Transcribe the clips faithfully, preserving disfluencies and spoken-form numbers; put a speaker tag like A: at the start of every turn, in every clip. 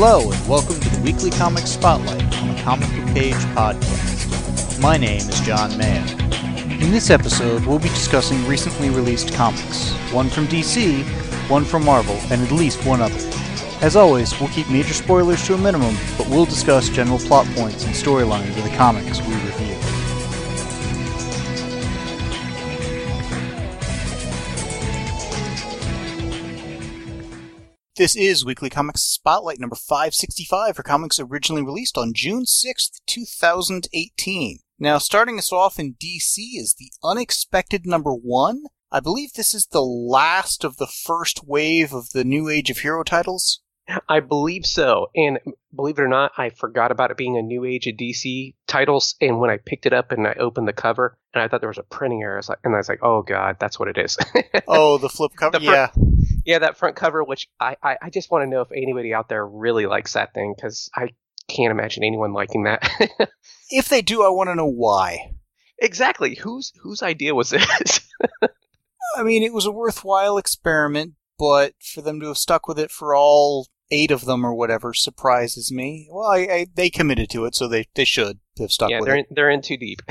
A: Hello, and welcome to the Weekly Comics Spotlight on the Comic Book Page podcast. My name is John Mayer. In this episode, we'll be discussing recently released comics, one from D C, one from Marvel, and at least one other. As always, we'll keep major spoilers to a minimum, but we'll discuss general plot points and storylines of the comics we review. This is Weekly Comics Spotlight number five sixty-five for comics originally released on June sixth, two thousand eighteen. Now, starting us off in D C is The Unexpected number one. I believe this is the last of the first wave of the New Age of Hero titles.
B: I believe so, and believe it or not, I forgot about it being a New Age of D C titles, and when I picked it up and I opened the cover, and I thought there was a printing error, I was like, and I was like, oh god, that's what it is.
A: Oh, the flip cover?
B: The front,
A: yeah.
B: Yeah, that front cover, which I, I, I just want to know if anybody out there really likes that thing, because I can't imagine anyone liking that.
A: If they do, I want to know why.
B: Exactly. Whose whose idea was this?
A: I mean, it was a worthwhile experiment, but for them to have stuck with it for all eight of them or whatever surprises me. Well, I, I, they committed to it, so they, they should have stuck
B: yeah,
A: with
B: they're
A: it.
B: In, they're in too deep.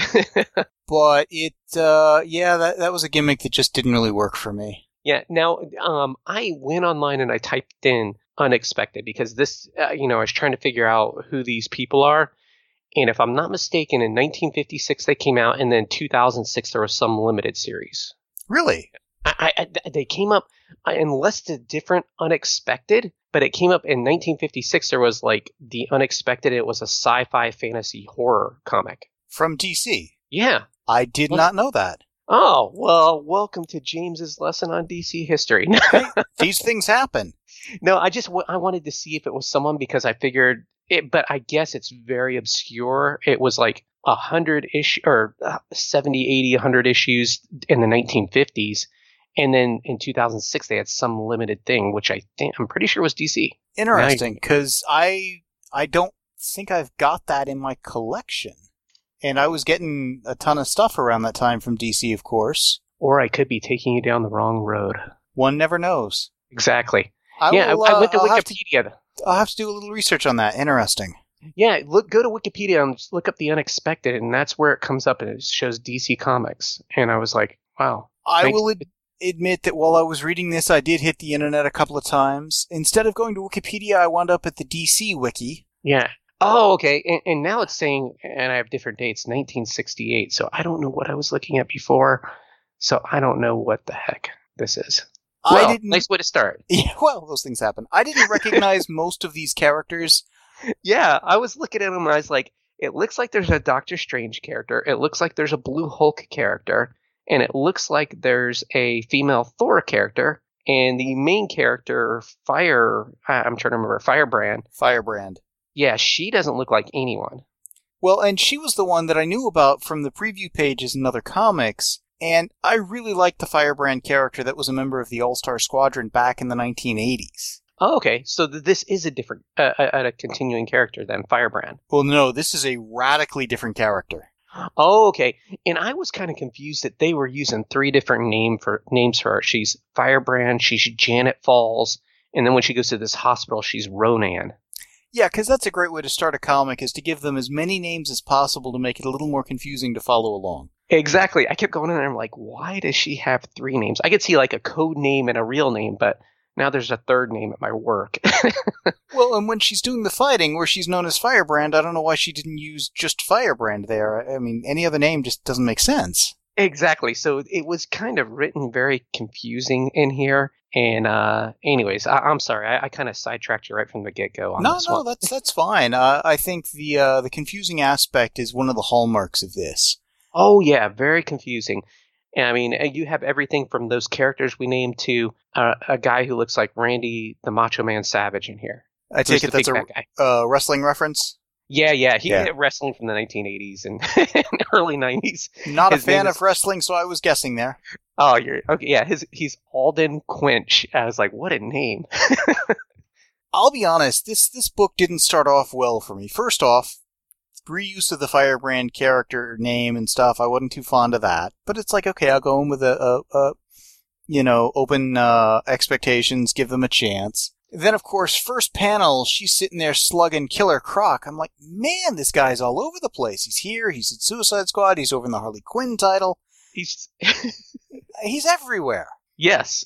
A: But it, uh, yeah, that, that was a gimmick that just didn't really work for me.
B: Yeah. Now, um, I went online and I typed in unexpected because this, uh, you know, I was trying to figure out who these people are. And if I'm not mistaken, in nineteen fifty-six they came out, and then two thousand six there was some limited series.
A: Really?
B: I, I, they came up in less a different unexpected, but it came up in nineteen fifty-six. There was like the unexpected. It was a sci-fi fantasy horror comic
A: From D C?
B: Yeah.
A: I did
B: What?
A: not know that.
B: Oh, well, welcome to James's lesson on D C history.
A: Hey, these things happen.
B: No, I just w- I wanted to see if it was someone because I figured it, but I guess it's very obscure. It was like a hundred issue or uh, seventy, eighty, a hundred issues in the nineteen fifties. And then in two thousand six, they had some limited thing, which I think I'm pretty sure was D C.
A: Interesting, because I I don't think I've got that in my collection. And I was getting a ton of stuff around that time from D C, of course.
B: Or I could be taking you down the wrong road.
A: One never knows.
B: Exactly.
A: I
B: yeah,
A: will,
B: I,
A: uh,
B: I went to
A: I'll
B: Wikipedia.
A: Have to, I'll have to do a little research on that. Interesting.
B: Yeah, look, go to Wikipedia and just look up the unexpected, and that's where it comes up, and it shows D C Comics. And I was like, wow.
A: I
B: thanks.
A: will ad- admit that while I was reading this, I did hit the internet a couple of times. Instead of going to Wikipedia, I wound up at the D C Wiki.
B: Yeah. Oh, okay. And, and now it's saying, and I have different dates, nineteen sixty-eight. So I don't know what I was looking at before. So I don't know what the heck this is. Well,
A: I didn't.
B: nice way to start.
A: Yeah, well, those things happen. I didn't recognize most of these characters.
B: Yeah, I was looking at them and I was like, it looks like there's a Doctor Strange character. It looks like there's a Blue Hulk character. And it looks like there's a female Thor character. And the main character, Fire, I'm trying to remember, Firebrand.
A: Firebrand.
B: Yeah, she doesn't look like anyone.
A: Well, and she was the one that I knew about from the preview pages in other comics, and I really liked the Firebrand character that was a member of the All-Star Squadron back in the nineteen eighties.
B: Oh, okay. So th- this is a different, uh, a, a continuing character than Firebrand.
A: Well, no, this is a radically different character.
B: Oh, okay. And I was kind of confused that they were using three different name for names for her. She's Firebrand, she's Janet Falls, and then when she goes to this hospital, she's Ronan.
A: Yeah, because that's a great way to start a comic, is to give them as many names as possible to make it a little more confusing to follow along.
B: Exactly. I kept going in there and I'm like, why does she have three names? I could see like a code name and a real name, but now there's a third name at my work.
A: Well, and when she's doing the fighting, where she's known as Firebrand, I don't know why she didn't use just Firebrand there. I mean, any other name just doesn't make sense.
B: Exactly. So it was kind of written very confusing in here. And uh, anyways, I, I'm sorry. I, I kind of sidetracked you right from the get-go on
A: no,
B: this
A: no,
B: one.
A: that's that's fine. Uh, I think the uh, the confusing aspect is one of the hallmarks of this.
B: Oh, yeah. Very confusing. And I mean, you have everything from those characters we named to uh, a guy who looks like Randy the Macho Man Savage in here.
A: I take
B: Who's
A: it
B: the
A: that's a
B: big fat guy.
A: uh, wrestling reference?
B: Yeah, yeah. He
A: Yeah.
B: did wrestling from the nineteen eighties and early nineties.
A: Not
B: His
A: a fan
B: name
A: of
B: is-
A: wrestling, so I was guessing there.
B: Oh, you're okay. Yeah, his he's Alden Quench. I was like, what a name.
A: I'll be honest, this this book didn't start off well for me. First off, reuse of the Firebrand character name and stuff, I wasn't too fond of that. But it's like, okay, I'll go in with a, a, a you know, open uh, expectations, give them a chance. Then, of course, first panel, she's sitting there slugging Killer Croc. I'm like, man, this guy's all over the place. He's here, he's in Suicide Squad, he's over in the Harley Quinn title.
B: He's
A: he's everywhere.
B: Yes.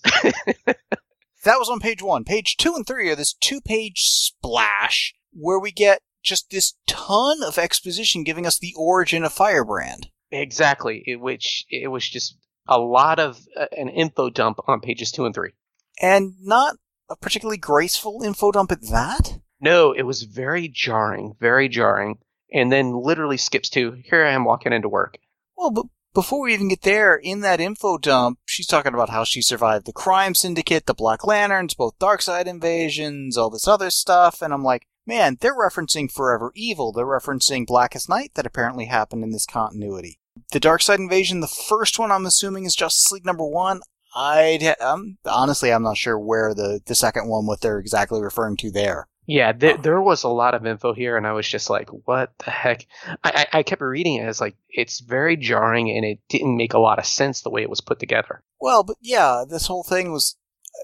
A: That was on page one. Page two and three are this two-page splash where we get just this ton of exposition giving us the origin of Firebrand.
B: Exactly, it, which it was just a lot of uh, an info dump on pages two and three.
A: And not a particularly graceful info dump at that?
B: No, it was very jarring, very jarring. And then literally skips to, here I am walking into work.
A: Well, but before we even get there, in that info dump, she's talking about how she survived the crime syndicate, the Black Lanterns, both Darkseid invasions, all this other stuff, and I'm like, man, they're referencing Forever Evil. They're referencing Blackest Night that apparently happened in this continuity. The Darkseid invasion, the first one, I'm assuming, is Justice League number one. I'd ha- I'm, honestly, I'm not sure where the, the second one, what they're exactly referring to there.
B: Yeah, there, there was a lot of info here, and I was just like, what the heck? I, I, I kept reading it as like, it's very jarring, and it didn't make a lot of sense the way it was put together.
A: Well, but yeah, this whole thing was,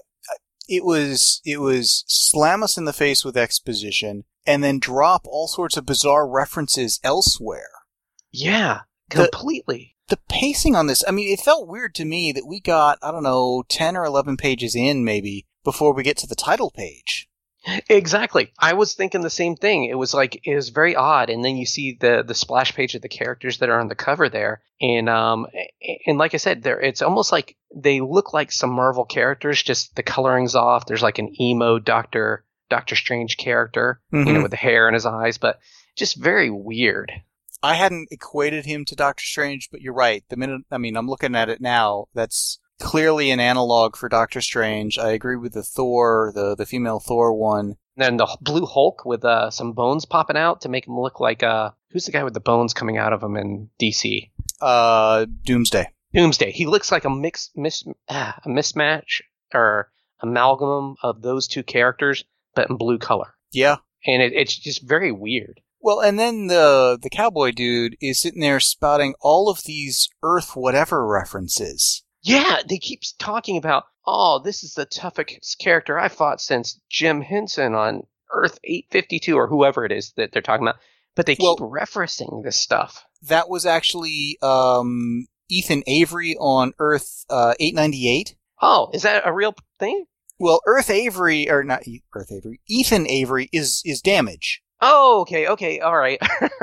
A: it was, it was slam us in the face with exposition, and then drop all sorts of bizarre references elsewhere.
B: Yeah, completely.
A: The, the pacing on this, I mean, it felt weird to me that we got, I don't know, ten or eleven pages in, maybe, before we get to the title page.
B: Exactly. I was thinking the same thing. It was like, it was very odd. And then you see the, the splash page of the characters that are on the cover there. And, um, and like I said, there, it's almost like they look like some Marvel characters, just the coloring's off. There's like an emo Doctor, Doctor Strange character, mm-hmm. you know, with the hair in his eyes, but just very weird.
A: I hadn't equated him to Doctor Strange, but you're right. The minute, I mean, I'm looking at it now. That's clearly an analog for Doctor Strange. I agree with the Thor, the, the female Thor one.
B: And then the Blue Hulk with uh, some bones popping out to make him look like, uh, who's the guy with the bones coming out of him in D C?
A: Uh, Doomsday.
B: Doomsday. He looks like a mix, mis, uh, a mismatch or amalgam of those two characters, but in blue color.
A: Yeah.
B: And it, it's just very weird.
A: Well, and then the the cowboy dude is sitting there spouting all of these Earth whatever references.
B: Yeah, they keep talking about, oh, this is the toughest character I fought since Jim Henson on Earth eight fifty-two or whoever it is that they're talking about. But they keep well, referencing this stuff.
A: That was actually um, Ethan Avery on Earth uh, eight ninety-eight.
B: Oh, is that a real thing?
A: Well, Earth Avery, or not Earth Avery, Ethan Avery is, is Damage.
B: Oh, okay, okay, all right.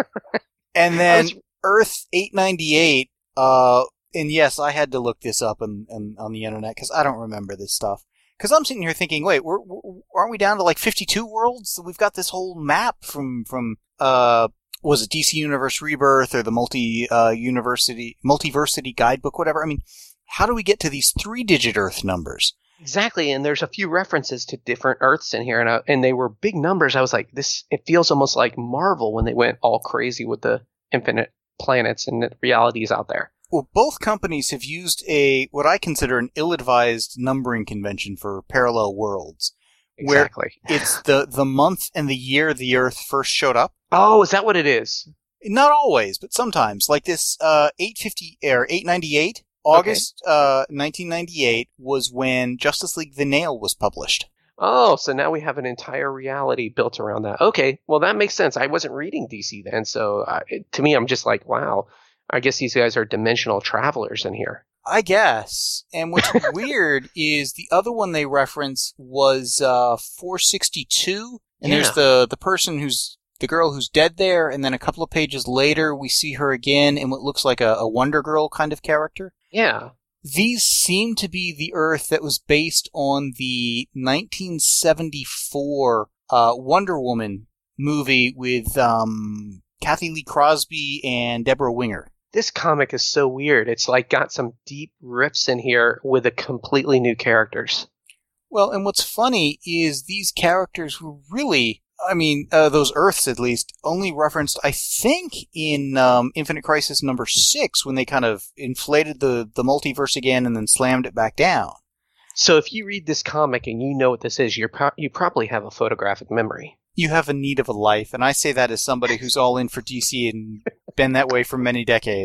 A: And then was... Earth eight ninety-eight, uh, and yes, I had to look this up on, on, on the internet because I don't remember this stuff. Because I'm sitting here thinking, wait, we're, we're, aren't we down to like fifty-two worlds? We've got this whole map from, from uh, was it D C Universe Rebirth or the multi uh, university multiversity guidebook, whatever? I mean, how do we get to these three-digit Earth numbers?
B: Exactly, and there's a few references to different Earths in here, and I, and they were big numbers. I was like, this. It feels almost like Marvel when they went all crazy with the infinite planets and realities out there.
A: Well, both companies have used a what I consider an ill-advised numbering convention for parallel worlds.
B: Exactly.
A: Where it's the, the month and the year the Earth first showed up.
B: Oh, is that what it is?
A: Not always, but sometimes. Like this uh, eight fifty or eight ninety-eight, August okay. uh, nineteen ninety-eight was when Justice League The Nail was published.
B: Oh, so now we have an entire reality built around that. Okay, well, that makes sense. I wasn't reading D C then, so uh, it, to me, I'm just like, wow. I guess these guys are dimensional travelers in here.
A: I guess. And what's weird is the other one they reference was uh, four sixty-two. And yeah. there's the, the person who's, the girl who's dead there. And then a couple of pages later, we see her again in what looks like a, a Wonder Girl kind of character.
B: Yeah.
A: These seem to be the Earth that was based on the nineteen seventy-four uh, Wonder Woman movie with um, Kathy Lee Crosby and Deborah Winger.
B: This comic is so weird. It's like got some deep riffs in here with a completely new characters.
A: Well, and what's funny is these characters were really, I mean, uh, those Earths at least, only referenced, I think, in um, Infinite Crisis number six when they kind of inflated the, the multiverse again and then slammed it back down.
B: So if you read this comic and you know what this is, you're pro- you probably have a photographic memory.
A: You have a need of a life, and I say that as somebody who's all in for D C and been that way for many decades.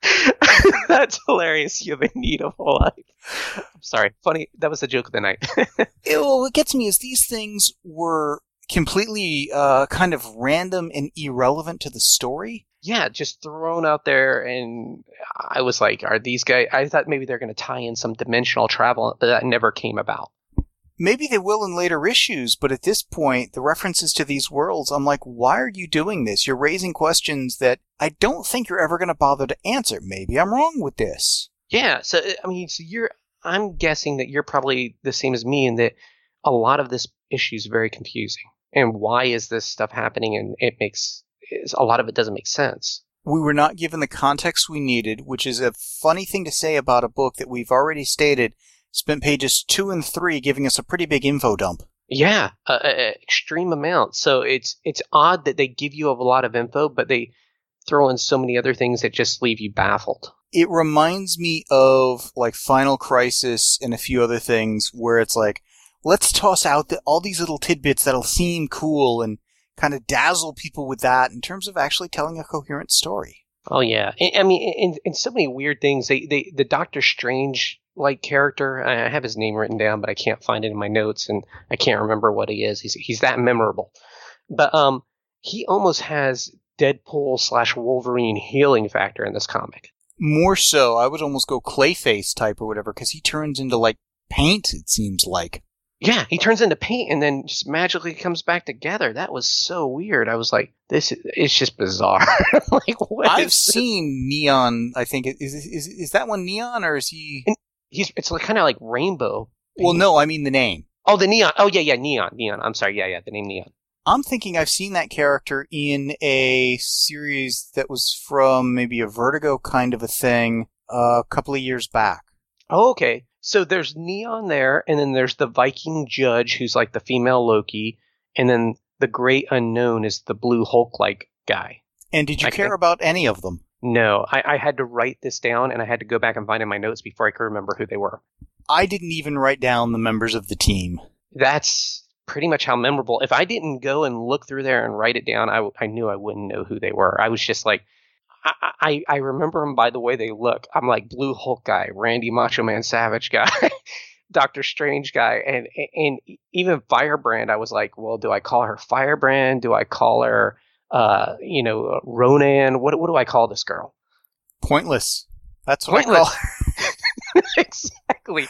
B: That's hilarious. You have a need of whole life. I'm sorry. Funny. That was the joke of the night.
A: It, well, what gets me is these things were completely uh, kind of random and irrelevant to the story.
B: Yeah, just thrown out there, and I was like, are these guys... I thought maybe they're going to tie in some dimensional travel, but that never came about.
A: Maybe they will in later issues, but at this point, the references to these worlds, I'm like, why are you doing this? You're raising questions that I don't think you're ever going to bother to answer. Maybe I'm wrong with this.
B: Yeah, so, I mean, so you're... I'm guessing that you're probably the same as me in that a lot of this issue is very confusing. And why is this stuff happening? And it makes... a lot of it doesn't make sense.
A: We were not given the context we needed, which is a funny thing to say about a book that we've already stated spent pages two and three giving us a pretty big info dump.
B: Yeah, uh, extreme amount. So it's it's odd that they give you a lot of info, but they throw in so many other things that just leave you baffled.
A: It reminds me of like Final Crisis and a few other things where it's like, let's toss out the, all these little tidbits that'll seem cool and kind of dazzle people with that in terms of actually telling a coherent story.
B: Oh yeah, I mean, and, and so many weird things. They, they, the Doctor Strange like character. I have his name written down, but I can't find it in my notes, and I can't remember what he is. He's he's that memorable, but um, he almost has Deadpool slash Wolverine healing factor in this comic.
A: More so, I would almost go Clayface type or whatever, because he turns into like paint. It seems like.
B: Yeah, he turns into paint and then just magically comes back together. That was so weird. I was like, "This is it's just bizarre." Like, what
A: I've
B: is
A: seen Neon. I think is is is that one Neon or is he?
B: and he's it's like, kind of like Rainbow.
A: Well, no, I mean the name.
B: Oh, the Neon. Oh, yeah, yeah, Neon, Neon. I'm sorry. Yeah, yeah, the name Neon.
A: I'm thinking I've seen that character in a series that was from maybe a Vertigo kind of a thing uh, a couple of years back.
B: Oh, okay. So there's Neon there, and then there's the Viking Judge, who's like the female Loki, and then the Great Unknown is the Blue Hulk-like guy.
A: And did you
B: I
A: care
B: think-
A: about any of them?
B: No, I, I had to write this down, and I had to go back and find in my notes before I could remember who they were.
A: I didn't even write down the members of the team.
B: That's pretty much how memorable. If I didn't go and look through there and write it down, I, I knew I wouldn't know who they were. I was just like, I, I, I remember them by the way they look. I'm like Blue Hulk guy, Randy Macho Man Savage guy, Doctor Strange guy, and and even Firebrand. I was like, well, do I call her Firebrand? Do I call her, uh, you know, Ronan? What what do I call this girl?
A: Pointless. That's what
B: Pointless.
A: I call her.
B: Exactly.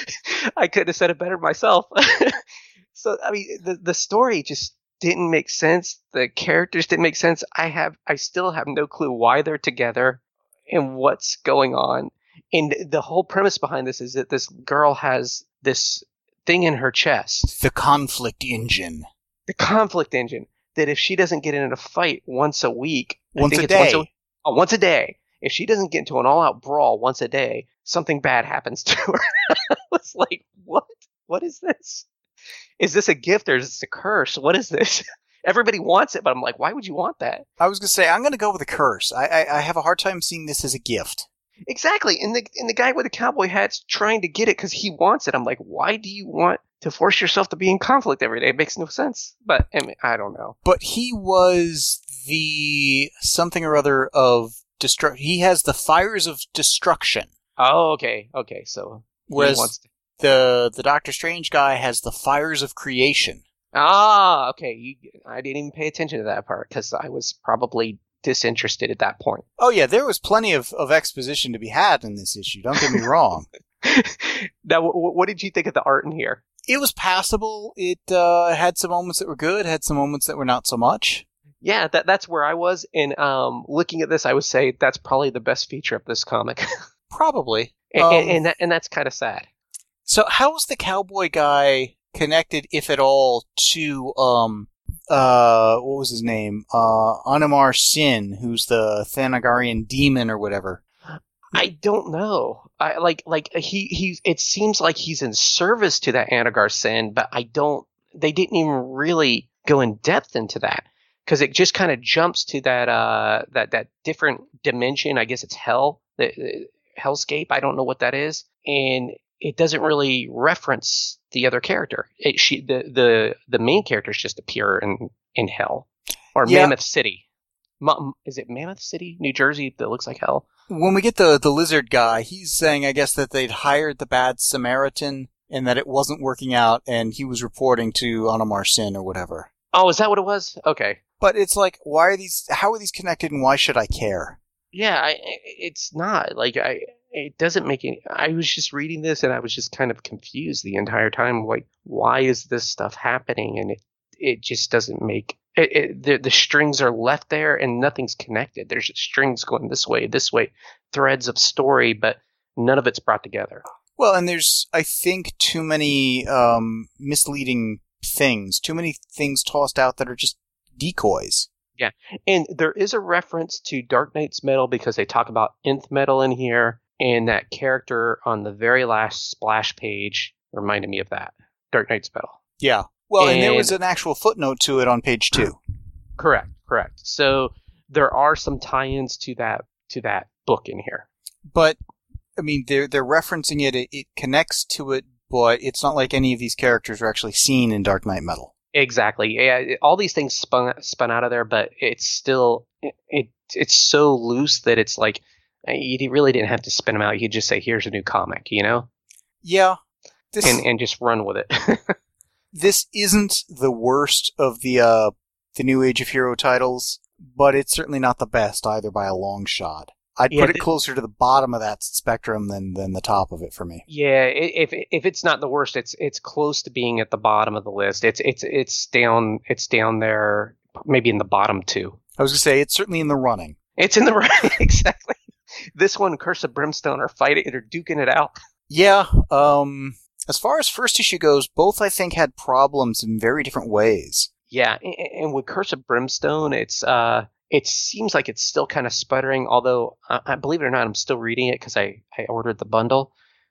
B: I could have said it better myself. So I mean, the the story just didn't make sense. The characters didn't make sense. I have, I still have no clue why they're together and what's going on. And the whole premise behind this is that this girl has this thing in her chest,
A: The conflict engine.
B: the conflict engine, that if she doesn't get in a fight once a week, I
A: Once
B: think
A: a
B: it's
A: day.
B: once a, oh, once a day, if she doesn't get into an all-out brawl once a day, something bad happens to her. I was like, what? What is this? Is this a gift or is this a curse? What is this? Everybody wants it, but I'm like, why would you want that?
A: I was going to say, I'm going to go with a curse. I, I I have a hard time seeing this as a gift.
B: Exactly. And the and the guy with the cowboy hat's trying to get it because he wants it. I'm like, why do you want to force yourself to be in conflict every day? It makes no sense. But I mean, I don't know.
A: But he was the something or other of destruction. He has the fires of destruction.
B: Oh, okay. Okay. So he
A: Whereas
B: wants to-
A: the the Doctor Strange guy has the fires of creation.
B: ah, okay. You, I didn't even pay attention to that part because I was probably disinterested at that point.
A: Oh yeah, there was plenty of, of exposition to be had in this issue. Don't get me wrong.
B: Now, w- what did you think of the art in here?
A: It was passable. It uh, had some moments that were good, had some moments that were not so much.
B: Yeah, that that's where I was. And um, looking at this, I would say that's probably the best feature of this comic.
A: Probably.
B: and,
A: Um,
B: and, and, that, and that's kind of sad.
A: So how is the cowboy guy connected, if at all, to um uh what was his name? Uh Animar Sin, who's the Thanagarian demon or whatever.
B: I don't know. I like like he he. It seems like he's in service to that Anagar Sin, but I don't. They didn't even really go in depth into that because it just kind of jumps to that uh that that different dimension. I guess it's hell, the, the hellscape. I don't know what that is, and it doesn't really reference the other character. It, she the the the main characters just appear in in hell or
A: Yeah.
B: Mammoth City. Ma- is it Mammoth City, New Jersey, that looks like hell?
A: When we get the, the lizard guy, he's saying, I guess, that they'd hired the bad Samaritan and that it wasn't working out, and he was reporting to Anamar Sin or whatever.
B: Oh, is that what it was? Okay.
A: But it's like, why are these, how are these connected, and why should I care?
B: Yeah, I, it's not. Like, I, it doesn't make any, I was just reading this, and I was just kind of confused the entire time. Like, why is this stuff happening? And it, it just doesn't make, it, it, the, the strings are left there, and nothing's connected. There's just strings going this way, this way, threads of story, but none of it's brought together.
A: Well, and there's, I think, too many um, misleading things, too many things tossed out that are just decoys.
B: Yeah, and there is a reference to Dark Knight's metal because they talk about nth metal in here, and that character on the very last splash page reminded me of that, Dark Knight's metal.
A: Yeah, well, and, and there was an actual footnote to it on page two.
B: Correct, correct. So there are some tie-ins to that to that book in here.
A: But I mean, they're they're referencing it. It, it connects to it, but it's not like any of these characters are actually seen in Dark Knight Metal.
B: Exactly. Yeah, it, all these things spun spun out of there, but it's still it, it it's so loose that it's like you really didn't have to spin them out. You could just say, "Here's a new comic," you know?
A: Yeah. This,
B: and and just run with it.
A: This isn't the worst of the uh, the New Age of Hero titles, but it's certainly not the best either by a long shot. I'd yeah, put it th- closer to the bottom of that spectrum than, than the top of it for me.
B: Yeah, if if it's not the worst, it's it's close to being at the bottom of the list. It's it's it's down it's down there, maybe in the bottom two.
A: I was gonna say it's certainly in the running.
B: It's in the running, exactly. This one, Curse of Brimstone, are fighting, they're duking it out.
A: Yeah. Um. As far as first issue goes, both I think had problems in very different ways.
B: Yeah, and, and with Curse of Brimstone, it's uh. It seems like it's still kind of sputtering, although I, I believe it or not, I'm still reading it because I, I ordered the bundle.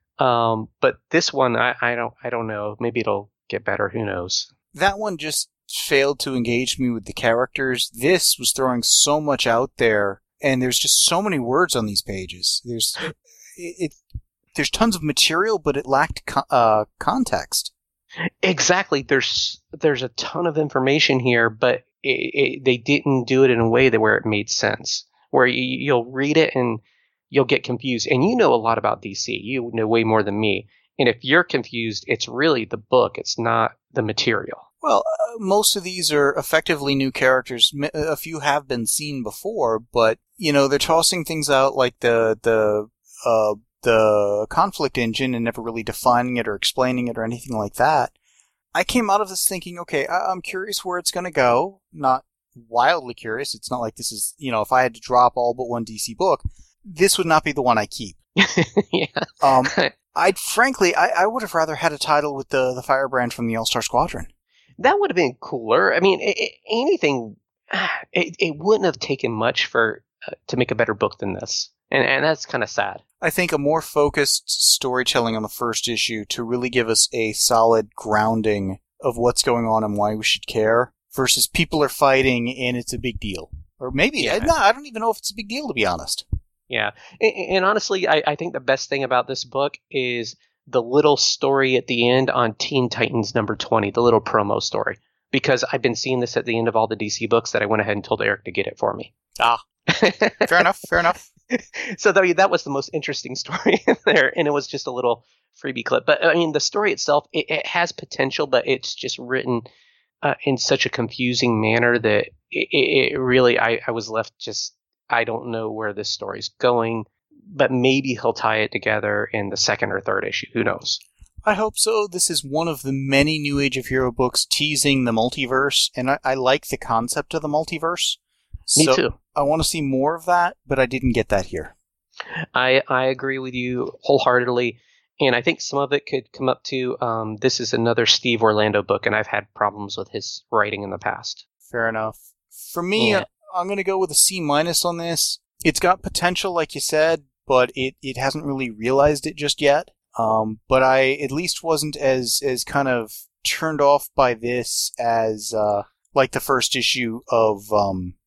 B: Um, but this one, I, I don't I don't know. Maybe it'll get better. Who knows? That
A: one just failed to engage me with the characters. This was throwing so much out there, and there's just so many words on these pages. There's it, it there's tons of material, but it lacked co- uh, context.
B: Exactly. There's there's a ton of information here, but It, it, they didn't do it in a way that where it made sense, where you, you'll read it and you'll get confused. And you know a lot about D C. You know way more than me. And if you're confused, it's really the book. It's not the material.
A: Well, uh, most of these are effectively new characters. A few have been seen before, but, you know, they're tossing things out like the, the, uh, the conflict engine and never really defining it or explaining it or anything like that. I came out of this thinking, okay, I- I'm curious where it's going to go. Not wildly curious. It's not like this is, you know, if I had to drop all but one D C book, this would not be the one I keep.
B: Yeah.
A: Um, I'd frankly, I, I would have rather had a title with the, the Firebrand from the All-Star Squadron.
B: That would have been cooler. I mean, it, it, anything, it, it wouldn't have taken much for uh, to make a better book than this. And, and that's kind of sad.
A: I think a more focused storytelling on the first issue to really give us a solid grounding of what's going on and why we should care versus people are fighting and it's a big deal. Or maybe, yeah. no, I don't even know if it's a big deal, to be honest.
B: Yeah. And, and honestly, I, I think the best thing about this book is the little story at the end on Teen Titans number twenty, the little promo story. Because I've been seeing this at the end of all the D C books that I went ahead and told Eric to get it for me.
A: Ah. Fair enough, fair enough.
B: So that, that was the most interesting story in there, and it was just a little freebie clip. But I mean, the story itself, it, it has potential, but it's just written uh, in such a confusing manner that it, it, it really, I, I was left just, I don't know where this story's going, but maybe he'll tie it together in the second or third issue. Who knows?
A: I hope so. This is one of the many New Age of Hero books teasing the multiverse, and I, I like the concept of the multiverse.
B: Me
A: so
B: too.
A: I want to see more of that, but I didn't get that here.
B: I I agree with you wholeheartedly, and I think some of it could come up to um, this is another Steve Orlando book, and I've had problems with his writing in the past.
A: Fair enough. For me, yeah. I'm going to go with a C minus on this. It's got potential, like you said, but it, it hasn't really realized it just yet. Um, but I at least wasn't as, as kind of turned off by this as uh, like the first issue of... Um,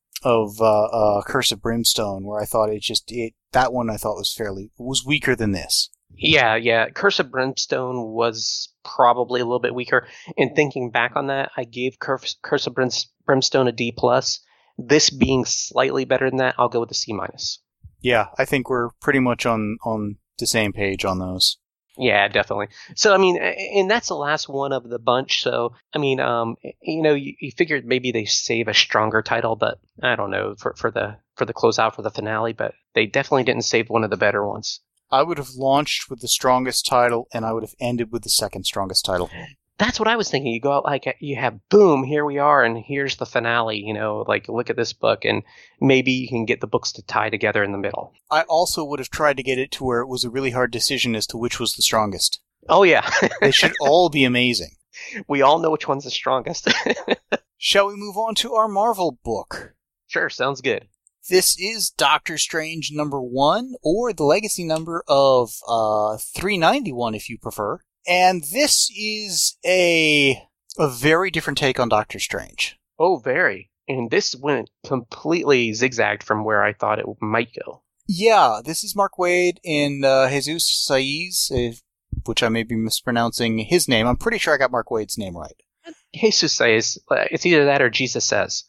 A: of uh, uh, Curse of Brimstone, where I thought it just it that one I thought was fairly was weaker than this.
B: Yeah, yeah. Curse of Brimstone was probably a little bit weaker. And thinking back on that, I gave Curse, Curse of Brimstone a D plus This being slightly better than that, I'll go with the C minus.
A: Yeah, I think we're pretty much on, on the same page on those.
B: Yeah, definitely. So, I mean, and that's the last one of the bunch. So, I mean, um, you know, you, you figured maybe they save a stronger title, but I don't know for, for the for the closeout for the finale. But they definitely didn't save one of the better ones.
A: I would have launched with the strongest title, and I would have ended with the second strongest title.
B: That's what I was thinking. You go out like you have boom, here we are, and here's the finale. You know, like look at this book, and maybe you can get the books to tie together in the middle.
A: I also would have tried to get it to where it was a really hard decision as to which was the strongest.
B: Oh yeah,
A: they should all be amazing.
B: We all know which one's the strongest.
A: Shall we move on to our Marvel book?
B: Sure, sounds good.
A: This is Doctor Strange number one, or the legacy number of uh, three ninety-one if you prefer. And this is a a very different take on Doctor Strange.
B: Oh, very. And this went completely zigzagged from where I thought it might go.
A: Yeah, this is Mark Waid and uh, Jesus Saiz, uh, which I may be mispronouncing his name. I'm pretty sure I got Mark Waid's name right.
B: Jesus Saiz. It's either that or Jesus Says.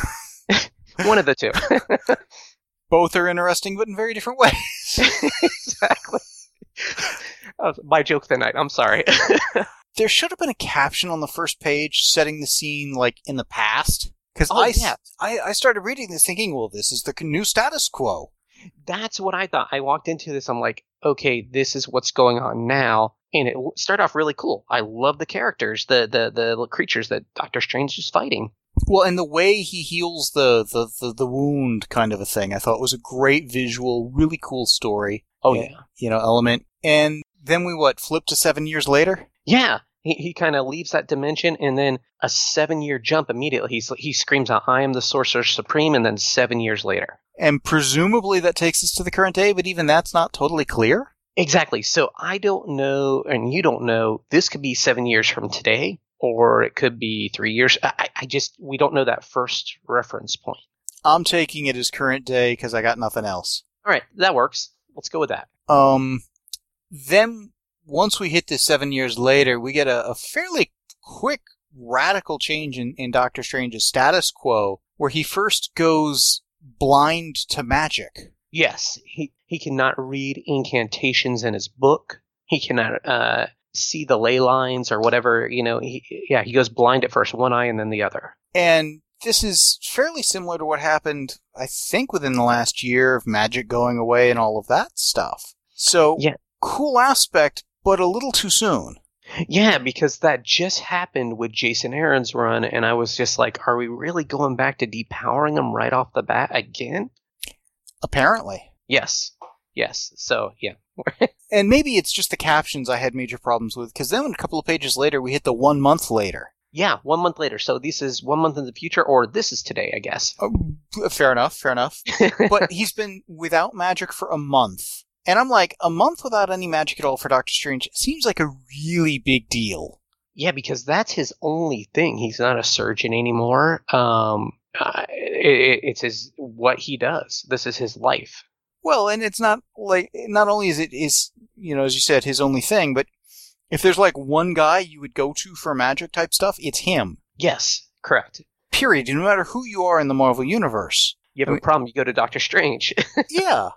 B: One of the two.
A: Both are interesting, but in very different ways.
B: Exactly. Uh, my joke tonight. I'm sorry.
A: There should have been a caption on the first page setting the scene, like, in the past. Because
B: oh,
A: I,
B: yeah.
A: I, I started reading this thinking, well, this is the new status quo.
B: That's what I thought. I walked into this, I'm like, okay, this is what's going on now. And it started off really cool. I love the characters, the, the, the creatures that Doctor Strange is fighting.
A: Well, and the way he heals the, the, the, the wound kind of a thing, I thought was a great visual, really cool story.
B: Oh, yeah.
A: You know, element. And then we, what, flip to seven years later?
B: Yeah. He he kind of leaves that dimension, and then a seven-year jump immediately. He's, he screams out, I am the Sorcerer Supreme, and then seven years later.
A: And presumably that takes us to the current day, but even that's not totally clear?
B: Exactly. So I don't know, and you don't know, this could be seven years from today, or it could be three years. I, I just, we don't know that first reference point.
A: I'm taking it as current day because I got nothing else.
B: All right, that works. Let's go with that.
A: Um, then once we hit this seven years later, we get a, a fairly quick, radical change in, in Doctor Strange's status quo, where he first goes blind to magic.
B: Yes, he, he cannot read incantations in his book. He cannot uh, see the ley lines or whatever, you know. He, yeah, he goes blind at first, one eye and then the other.
A: And this is fairly similar to what happened, I think, within the last year of magic going away and all of that stuff. So,
B: yeah.
A: Cool aspect, but a little too soon.
B: Yeah, because that just happened with Jason Aaron's run, and I was just like, are we really going back to depowering him right off the bat again?
A: Apparently.
B: Yes. Yes. So, yeah.
A: And maybe it's just the captions I had major problems with, because then a couple of pages later, we hit the one month later.
B: Yeah, one month later. So this is one month in the future, or this is today, I guess.
A: Oh, fair enough, fair enough. But he's been without magic for a month. And I'm like, a month without any magic at all for Doctor Strange seems like a really big deal.
B: Yeah, because that's his only thing. He's not a surgeon anymore. Um, uh, it, it's his what he does. This is his life.
A: Well, and it's not like, not only is it is, you know, as you said, his only thing, but if there's like one guy you would go to for magic type stuff, it's him.
B: Yes, correct.
A: Period. No matter who you are in the Marvel Universe.
B: You have
A: I
B: a
A: mean,
B: problem, you go to Doctor Strange.
A: Yeah.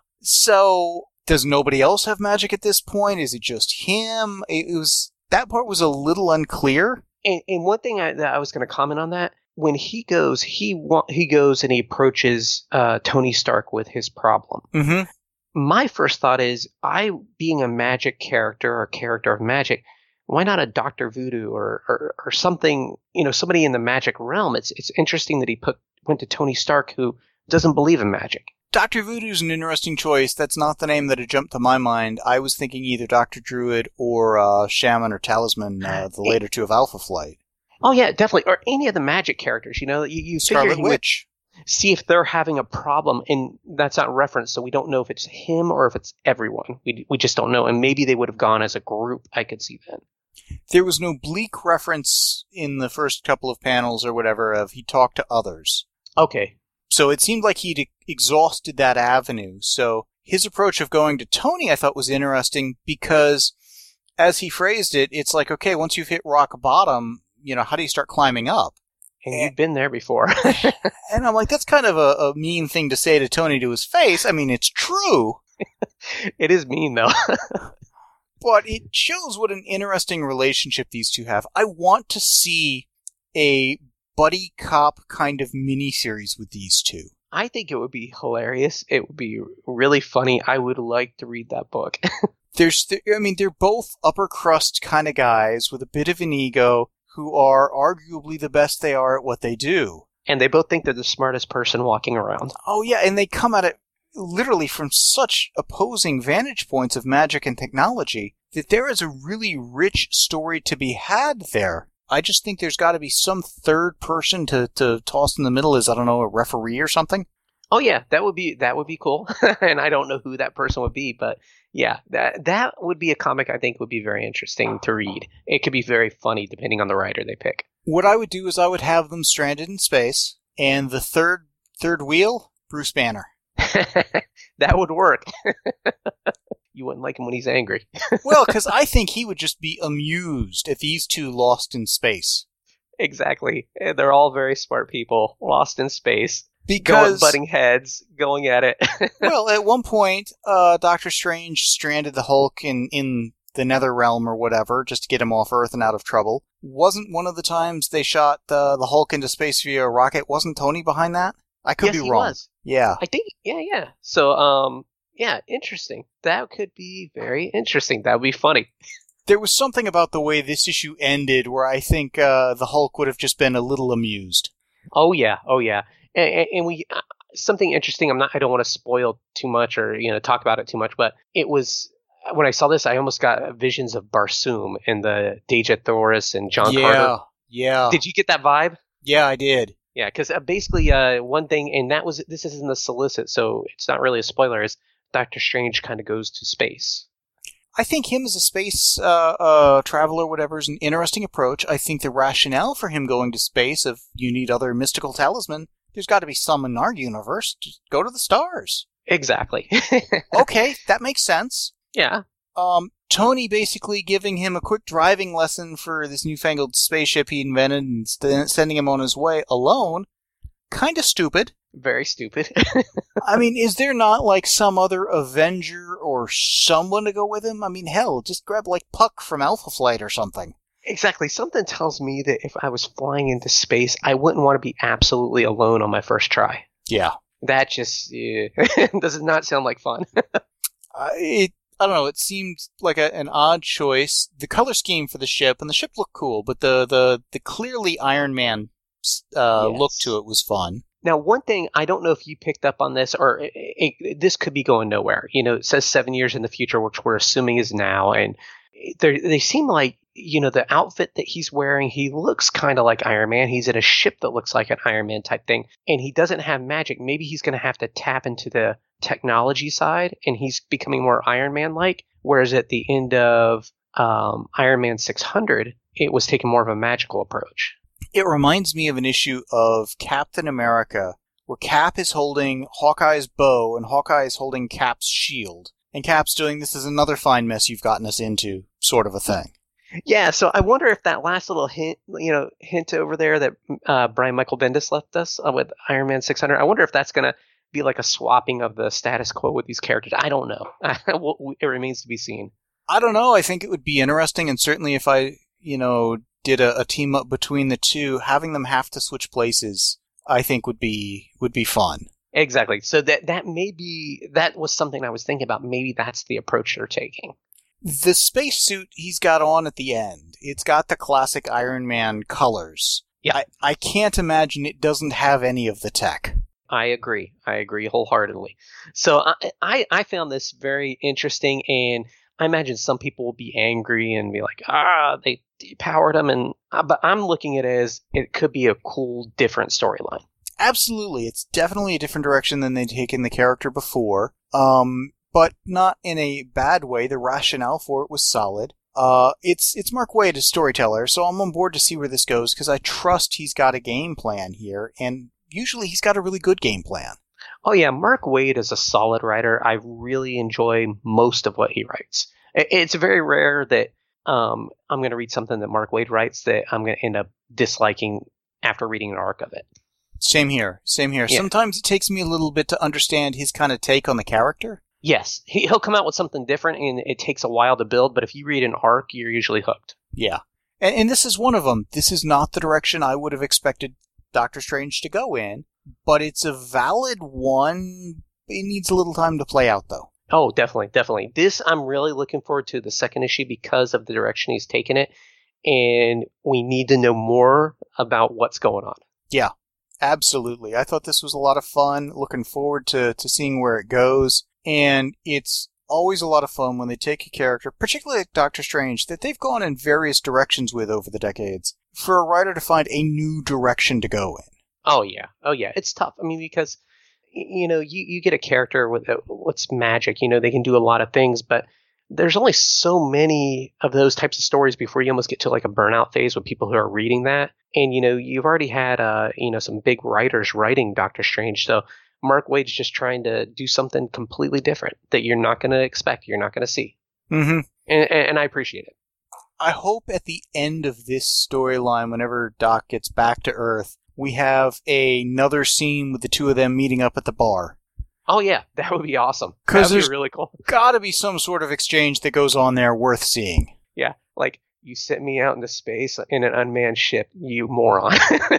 A: So, does nobody else have magic at this point? Is it just him? It was, that part was a little unclear.
B: And, and one thing I, that I was going to comment on that, when he goes, he wa- he goes and he approaches uh, Tony Stark with his problem.
A: Mm-hmm.
B: My first thought is, I, being a magic character or character of magic, why not a Doctor Voodoo or, or, or something, you know, somebody in the magic realm? It's it's interesting that he put went to Tony Stark, who doesn't believe in magic.
A: Doctor Voodoo's an interesting choice. That's not the name that had jumped to my mind. I was thinking either Doctor Druid or uh, Shaman or Talisman, uh, the later two of Alpha Flight.
B: Oh, yeah, definitely. Or any of the magic characters, you know. You, you
A: Scarlet
B: figure
A: Witch.
B: See if they're having a problem, and that's not referenced, so we don't know if it's him or if it's everyone. We we just don't know, and maybe they would have gone as a group. I could see that.
A: There was no bleak reference in the first couple of panels or whatever of he talked to others.
B: Okay.
A: So it seemed like he'd exhausted that avenue. So his approach of going to Tony I thought was interesting because, as he phrased it, it's like, okay, once you've hit rock bottom, you know, how do you start climbing up?
B: And you've been there before.
A: And I'm like, that's kind of a, a mean thing to say to Tony to his face. I mean, it's true.
B: It is mean, though.
A: But it shows what an interesting relationship these two have. I want to see a buddy cop kind of miniseries with these two.
B: I think it would be hilarious. It would be really funny. I would like to read that book.
A: There's, I mean, they're both upper crust kind of guys with a bit of an ego who are arguably the best they are at what they do.
B: And they both think they're the smartest person walking around.
A: Oh, yeah, and they come at it literally from such opposing vantage points of magic and technology that there is a really rich story to be had there. I just think there's got to be some third person to, to toss in the middle as, I don't know, a referee or something.
B: Oh yeah, that would be that would be cool. And I don't know who that person would be, but yeah, that that would be a comic I think would be very interesting to read. It could be very funny depending on the writer they pick.
A: What I would do is I would have them stranded in space, and the third third wheel, Bruce Banner.
B: That would work. You wouldn't like him when he's angry.
A: Well, because I think he would just be amused at these two lost in space.
B: Exactly. They're all very smart people, lost in space.
A: Because
B: going, butting heads, going at it.
A: Well, at one point, uh, Doctor Strange stranded the Hulk in, in the Nether Realm or whatever, just to get him off Earth and out of trouble. Wasn't one of the times they shot the, the Hulk into space via a rocket, wasn't Tony behind that? I could
B: yes,
A: be
B: he
A: wrong.
B: Was.
A: Yeah.
B: I think, yeah, yeah. So, um, yeah, interesting. That could be very interesting. That would be funny.
A: There was something about the way this issue ended where I think uh, the Hulk would have just been a little amused.
B: Oh, yeah. Oh, yeah. And, and we uh, something interesting. I'm not. I don't want to spoil too much or you know talk about it too much. But it was when I saw this, I almost got visions of Barsoom and the Dejah Thoris and John
A: yeah,
B: Carter.
A: Yeah.
B: Did you get that vibe?
A: Yeah, I did.
B: Yeah, because uh, basically, uh, one thing, and that was this isn't the solicit, so it's not really a spoiler. Is Doctor Strange kind of goes to space.
A: I think him as a space uh, uh, traveler, whatever, is an interesting approach. I think the rationale for him going to space, if you need other mystical talisman. There's got to be some in our universe. Just go to the stars.
B: Exactly.
A: Okay, that makes sense.
B: Yeah.
A: Um, Tony basically giving him a quick driving lesson for this newfangled spaceship he invented and st- sending him on his way alone. Kind of stupid.
B: Very stupid.
A: I mean, is there not like some other Avenger or someone to go with him? I mean, hell, just grab like Puck from Alpha Flight or something.
B: Exactly. Something tells me that if I was flying into space, I wouldn't want to be absolutely alone on my first try.
A: Yeah.
B: That just uh, does not sound like fun.
A: uh, it, I don't know. It seemed like a, an odd choice. The color scheme for the ship, and the ship looked cool, but the, the, the clearly Iron Man uh,
B: yes.
A: look to it was fun.
B: Now, one thing, I don't know if you picked up on this, or it, it, this could be going nowhere. You know, it says seven years in the future, which we're assuming is now, and they seem like, you know, the outfit that he's wearing, he looks kind of like Iron Man. He's in a ship that looks like an Iron Man type thing, and he doesn't have magic. Maybe he's going to have to tap into the technology side, and he's becoming more Iron Man-like, whereas at the end of um, Iron Man six hundred, it was taking more of a magical approach.
A: It reminds me of an issue of Captain America, where Cap is holding Hawkeye's bow, and Hawkeye is holding Cap's shield. And Cap's doing, this is another fine mess you've gotten us into, sort of a thing.
B: Yeah, so I wonder if that last little hint, you know, hint over there that uh, Brian Michael Bendis left us uh, with Iron Man six hundred, I wonder if that's going to be like a swapping of the status quo with these characters. I don't know. It remains to be seen.
A: I don't know. I think it would be interesting, and certainly if I, you know, did a, a team up between the two, having them have to switch places, I think would be would be fun.
B: Exactly. So that that may be, that was something I was thinking about. Maybe that's the approach they're taking.
A: The spacesuit he's got on at the end, it's got the classic Iron Man colors.
B: Yeah.
A: I, I can't imagine it doesn't have any of the tech.
B: I agree. I agree wholeheartedly. So I, I, I found this very interesting, and I imagine some people will be angry and be like, ah, they depowered him. And, uh, but I'm looking at it as it could be a cool, different storyline.
A: Absolutely. It's definitely a different direction than they'd taken the character before. Um, but not in a bad way. The rationale for it was solid. Uh, it's, it's Mark Waid as storyteller, so I'm on board to see where this goes, because I trust he's got a game plan here, and usually he's got a really good game plan.
B: Oh yeah, Mark Waid is a solid writer. I really enjoy most of what he writes. It's very rare that um, I'm going to read something that Mark Waid writes that I'm going to end up disliking after reading an arc of it.
A: Same here. Same here.
B: Yeah.
A: Sometimes it takes me a little bit to understand his kind of take on the character.
B: Yes, he, he'll come out with something different, and it takes a while to build, but if you read an arc, you're usually hooked.
A: Yeah. And, and this is one of them. This is not the direction I would have expected Doctor Strange to go in, but it's a valid one. It needs a little time to play out, though.
B: Oh, definitely, definitely. This, I'm really looking forward to the second issue because of the direction he's taken it, and we need to know more about what's going on.
A: Yeah, absolutely. I thought this was a lot of fun. Looking forward to, to seeing where it goes. And it's always a lot of fun when they take a character, particularly like Doctor Strange, that they've gone in various directions with over the decades, for a writer to find a new direction to go in.
B: Oh, yeah. Oh, yeah. It's tough. I mean, because, you know, you, you get a character with a, what's magic. You know, they can do a lot of things, but there's only so many of those types of stories before you almost get to like a burnout phase with people who are reading that. And, you know, you've already had, uh, you know, some big writers writing Doctor Strange. So Mark Waid's just trying to do something completely different that you're not going to expect, you're not going to see.
A: Mm-hmm.
B: And, and I appreciate it.
A: I hope at the end of this storyline, whenever Doc gets back to Earth, we have another scene with the two of them meeting up at the bar.
B: Oh, yeah. That would be awesome. That
A: Because
B: would
A: there's
B: be really cool.
A: got to be some sort of exchange that goes on there worth seeing.
B: Yeah. Like, you sent me out into space in an unmanned ship, you moron.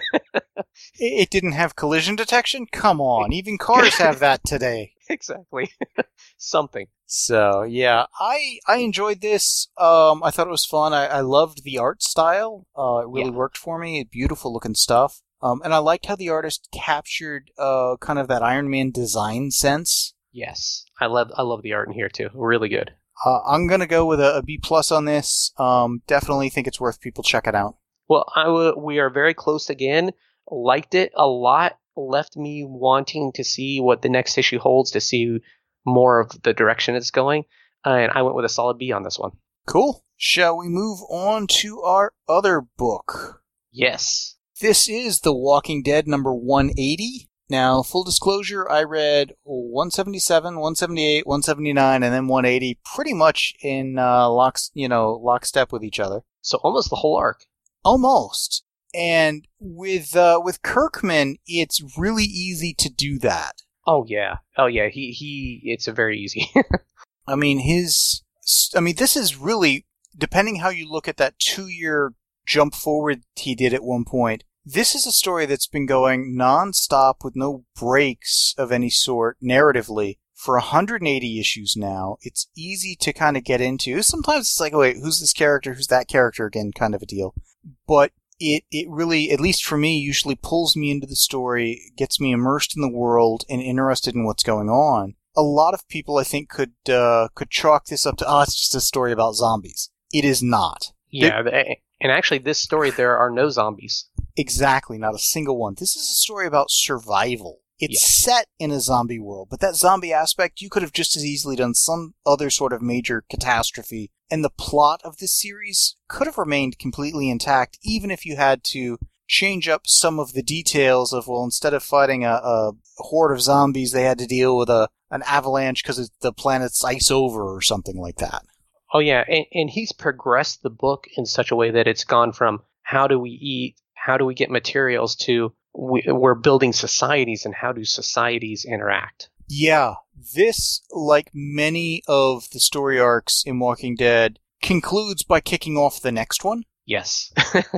A: It didn't have collision detection? Come on. Even cars have that today.
B: Exactly. Something.
A: So, yeah, I I enjoyed this. Um, I thought it was fun. I, I loved the art style. Uh, it really
B: Yeah.
A: worked for me. Beautiful looking stuff. Um, and I liked how the artist captured uh, kind of that Iron Man design sense.
B: Yes. I love I love the art in here, too. Really good.
A: Uh, I'm going to go with a, a B plus on this. Um, definitely think it's worth people check it out.
B: Well, I w- we are very close again. Liked it a lot. Left me wanting to see what the next issue holds, to see more of the direction it's going. Uh, and I went with a solid B on this one.
A: Cool. Shall we move on to our other book?
B: Yes.
A: This is The Walking Dead number one eighty. Now, full disclosure, I read one seventy-seven, one seventy-eight, one seventy-nine, and then one eighty pretty much in uh, locks, you know, lockstep with each other.
B: So almost the whole arc.
A: Almost. And with uh, with Kirkman, it's really easy to do that.
B: Oh yeah. Oh yeah. He he. It's a very easy.
A: I mean, his. I mean, this is really, depending how you look at that two-year jump forward he did at one point. This is a story that's been going non-stop with no breaks of any sort narratively for one hundred eighty issues now. It's easy to kind of get into. Sometimes it's like, oh, wait, who's this character? Who's that character again? Kind of a deal. But it, it really, at least for me, usually pulls me into the story, gets me immersed in the world and interested in what's going on. A lot of people, I think, could uh, could chalk this up to, oh, it's just a story about zombies. It is not.
B: Yeah. It, and actually, this story, there are no zombies.
A: Exactly, not a single one. This is a story about survival. It's
B: Yes.
A: set in a zombie world, but that zombie aspect, you could have just as easily done some other sort of major catastrophe, and the plot of this series could have remained completely intact, even if you had to change up some of the details of, well, instead of fighting a, a horde of zombies, they had to deal with a an avalanche because the planet's ice over or something like that.
B: Oh yeah, and, and he's progressed the book in such a way that it's gone from how do we eat, how do we get materials, to we, we're building societies, and how do societies interact.
A: Yeah, this, like many of the story arcs in Walking Dead, concludes by kicking off the next one.
B: Yes.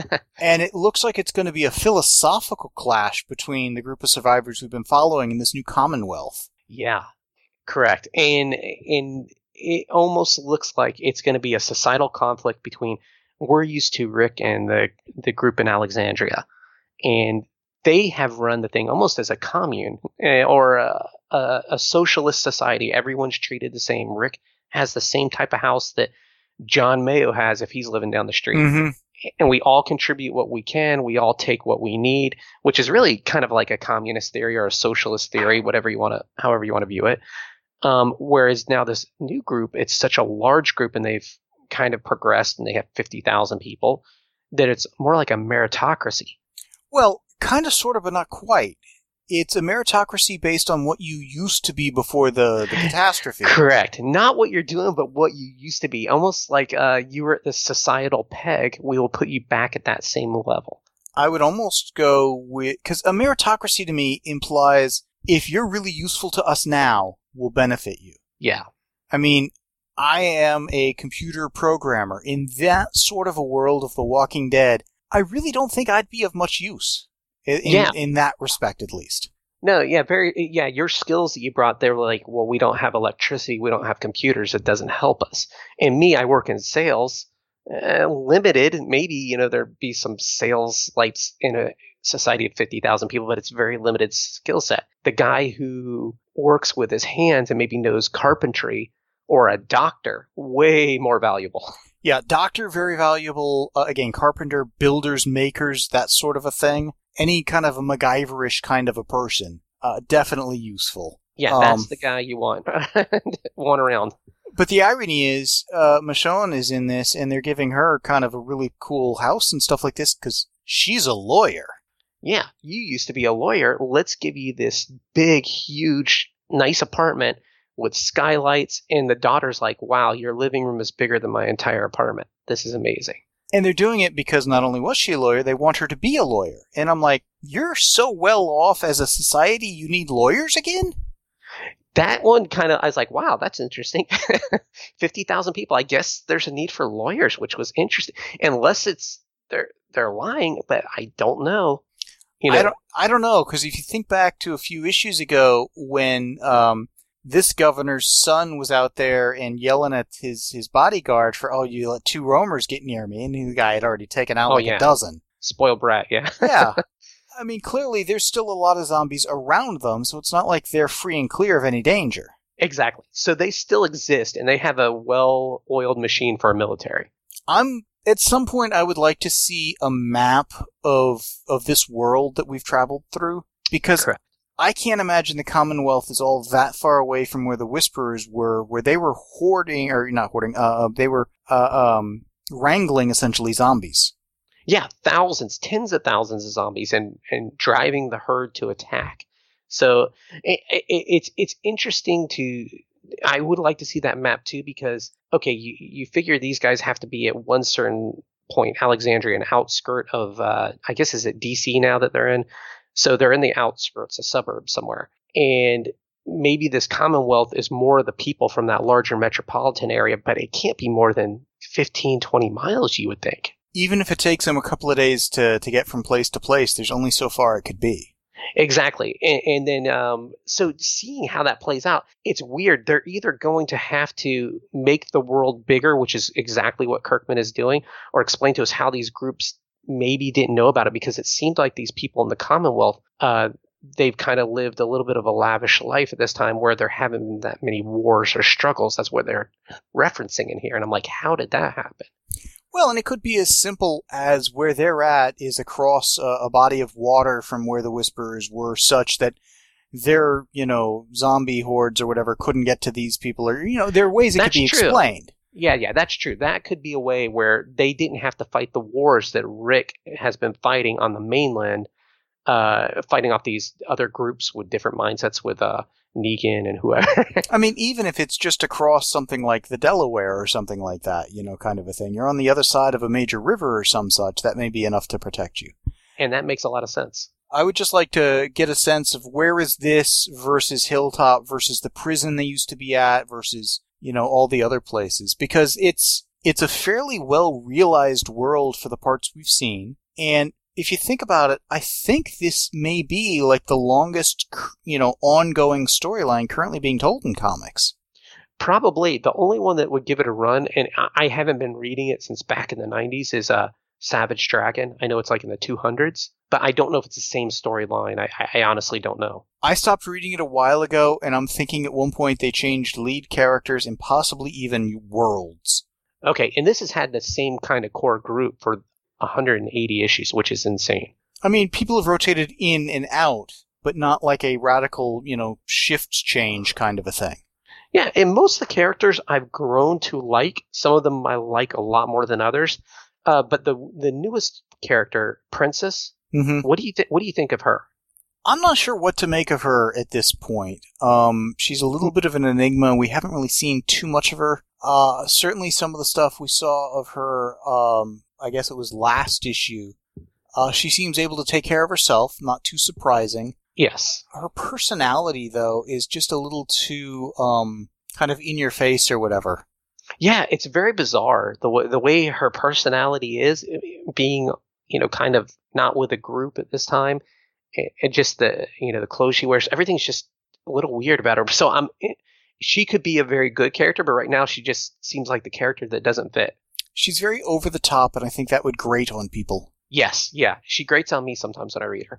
A: And it looks like it's going to be a philosophical clash between the group of survivors we've been following in this new Commonwealth.
B: Yeah, correct. And and it almost looks like it's going to be a societal conflict between, we're used to Rick and the the group in Alexandria, and they have run the thing almost as a commune eh, or a, a, a socialist society. Everyone's treated the same. Rick has the same type of house that John Mayo has if he's living down the street.
A: Mm-hmm.
B: And we all contribute what we can. We all take what we need, which is really kind of like a communist theory or a socialist theory, whatever you want to, however you want to view it. Um, whereas now this new group, it's such a large group, and they've kind of progressed, and they have fifty thousand people, that it's more like a meritocracy.
A: Well, kind of, sort of, but not quite. It's a meritocracy based on what you used to be before the, the catastrophe.
B: Correct. Not what you're doing, but what you used to be. Almost like uh, you were at the societal peg. We will put you back at that same level.
A: I would almost go with... Because a meritocracy to me implies if you're really useful to us now, we'll benefit you.
B: Yeah.
A: I mean, I am a computer programmer. In that sort of a world of The Walking Dead, I really don't think I'd be of much use. In,
B: yeah.
A: in that respect, at least.
B: No, yeah, very, yeah, your skills that you brought, they were like, well, we don't have electricity, we don't have computers, it doesn't help us. And me, I work in sales, uh, limited, maybe, you know, there'd be some sales lights in a society of fifty thousand people, but it's very limited skill set. The guy who works with his hands and maybe knows carpentry, or a doctor, way more valuable.
A: Yeah, doctor, very valuable. Uh, again, carpenter, builders, makers, that sort of a thing. Any kind of a MacGyver-ish kind of a person, uh, definitely useful.
B: Yeah,
A: um,
B: that's the guy you want. want around.
A: But the irony is, uh, Michonne is in this, and they're giving her kind of a really cool house and stuff like this, because she's a lawyer.
B: Yeah, you used to be a lawyer. Let's give you this big, huge, nice apartment with skylights, and the daughter's like, wow, your living room is bigger than my entire apartment. This is amazing.
A: And they're doing it because not only was she a lawyer, they want her to be a lawyer. And I'm like, you're so well off as a society, you need lawyers again?
B: That one kind of, I was like, wow, that's interesting. fifty thousand people. I guess there's a need for lawyers, which was interesting. Unless it's, they're, they're lying, but I don't know. You know?
A: I don't, I don't know, because if you think back to a few issues ago when, um, this governor's son was out there and yelling at his, his bodyguard for, oh, you let two roamers get near me. And the guy had already taken out
B: oh,
A: like
B: yeah.
A: a dozen.
B: Spoiled brat, yeah.
A: yeah. I mean, clearly there's still a lot of zombies around them, so it's not like they're free and clear of any danger.
B: Exactly. So they still exist, and they have a well-oiled machine for our military.
A: I'm at some point I would like to see a map of of this world that we've traveled through, because
B: Correct.
A: I can't imagine the Commonwealth is all that far away from where the Whisperers were, where they were hoarding, or not hoarding, uh, they were uh, um, wrangling, essentially, zombies.
B: Yeah, thousands, tens of thousands of zombies, and, and driving the herd to attack. So it, it, it's it's interesting to... I would like to see that map, too, because, okay, you, you figure these guys have to be at one certain point, Alexandria, an outskirt of, uh, I guess, is it D C now that they're in? So they're in the outskirts, a suburb somewhere. And maybe this Commonwealth is more of the people from that larger metropolitan area, but it can't be more than fifteen, twenty miles, you would think.
A: Even if it takes them a couple of days to, to get from place to place, there's only so far it could be.
B: Exactly. And, and then, um, so seeing how that plays out, it's weird. They're either going to have to make the world bigger, which is exactly what Kirkman is doing, or explain to us how these groups maybe didn't know about it, because it seemed like these people in the Commonwealth, uh, they've kind of lived a little bit of a lavish life at this time where there haven't been that many wars or struggles. That's what they're referencing in here. And I'm like, how did that happen?
A: Well, and it could be as simple as where they're at is across a, a body of water from where the Whisperers were, such that their, you know, zombie hordes or whatever couldn't get to these people, or, you know, there are ways it
B: That's
A: could be
B: true.
A: explained.
B: Yeah, yeah, that's true. That could be a way where they didn't have to fight the wars that Rick has been fighting on the mainland, uh, fighting off these other groups with different mindsets with uh, Negan and whoever.
A: I mean, even if it's just across something like the Delaware or something like that, you know, kind of a thing. You're on the other side of a major river or some such, that may be enough to protect you.
B: And that makes a lot of sense.
A: I would just like to get a sense of where is this versus Hilltop versus the prison they used to be at versus, you know, all the other places. Because it's it's a fairly well-realized world for the parts we've seen. And if you think about it, I think this may be like the longest, you know, ongoing storyline currently being told in comics.
B: Probably. The only one that would give it a run, and I haven't been reading it since back in the nineties, is uh, Savage Dragon. I know it's like in the two hundreds, but I don't know if it's the same storyline. I, I honestly don't know.
A: I stopped reading it a while ago, and I'm thinking at one point they changed lead characters and possibly even worlds.
B: Okay, and this has had the same kind of core group for one hundred eighty issues, which is insane.
A: I mean, people have rotated in and out, but not like a radical, you know, shift change kind of a thing.
B: Yeah, and most of the characters I've grown to like. Some of them I like a lot more than others. Uh, but the the newest character, Princess,
A: mm-hmm.
B: what do you th- what do you think of her?
A: I'm not sure what to make of her at this point. Um, she's a little bit of an enigma. We haven't really seen too much of her. Uh, certainly some of the stuff we saw of her, um, I guess it was last issue, Uh, she seems able to take care of herself, not too surprising.
B: Yes.
A: Her personality, though, is just a little too um, kind of in your face or whatever.
B: Yeah, it's very bizarre the way the way her personality is, being, you know, kind of not with a group at this time, and just the, you know, the clothes she wears, everything's just a little weird about her. So I'm, she could be a very good character, but right now she just seems like the character that doesn't fit.
A: She's very over the top, and I think that would grate on people.
B: Yes, yeah, she grates on me sometimes when I read her.